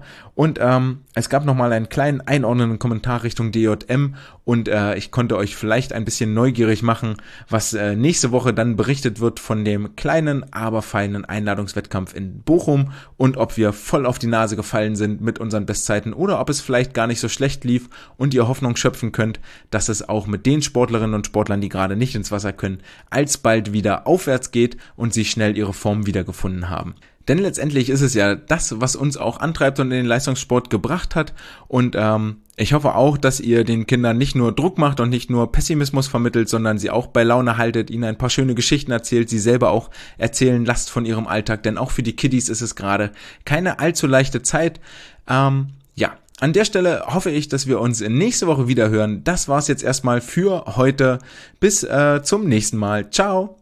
[SPEAKER 1] Und ähm, es gab nochmal einen kleinen einordnenden Kommentar Richtung D J M und äh, ich konnte euch vielleicht ein bisschen neugierig machen, was äh, nächste Woche dann berichtet wird von dem kleinen, aber feinen Einladungswettkampf in Bochum und ob wir voll auf die Nase gefallen sind mit unseren Bestzeiten oder ob es vielleicht gar nicht so schlecht lief und ihr Hoffnung schöpfen könnt, dass es auch mit den Sportlerinnen und Sportlern, die gerade nicht ins Wasser können, alsbald wieder aufwärts geht und sie schnell ihre Form wiedergefunden haben. Denn letztendlich ist es ja das, was uns auch antreibt und in den Leistungssport gebracht hat. Und ähm, ich hoffe auch, dass ihr den Kindern nicht nur Druck macht und nicht nur Pessimismus vermittelt, sondern sie auch bei Laune haltet, ihnen ein paar schöne Geschichten erzählt, sie selber auch erzählen lasst von ihrem Alltag. Denn auch für die Kiddies ist es gerade keine allzu leichte Zeit. Ähm, ja, an der Stelle hoffe ich, dass wir uns nächste Woche wieder hören. Das war's jetzt erstmal für heute. Bis äh, zum nächsten Mal. Ciao!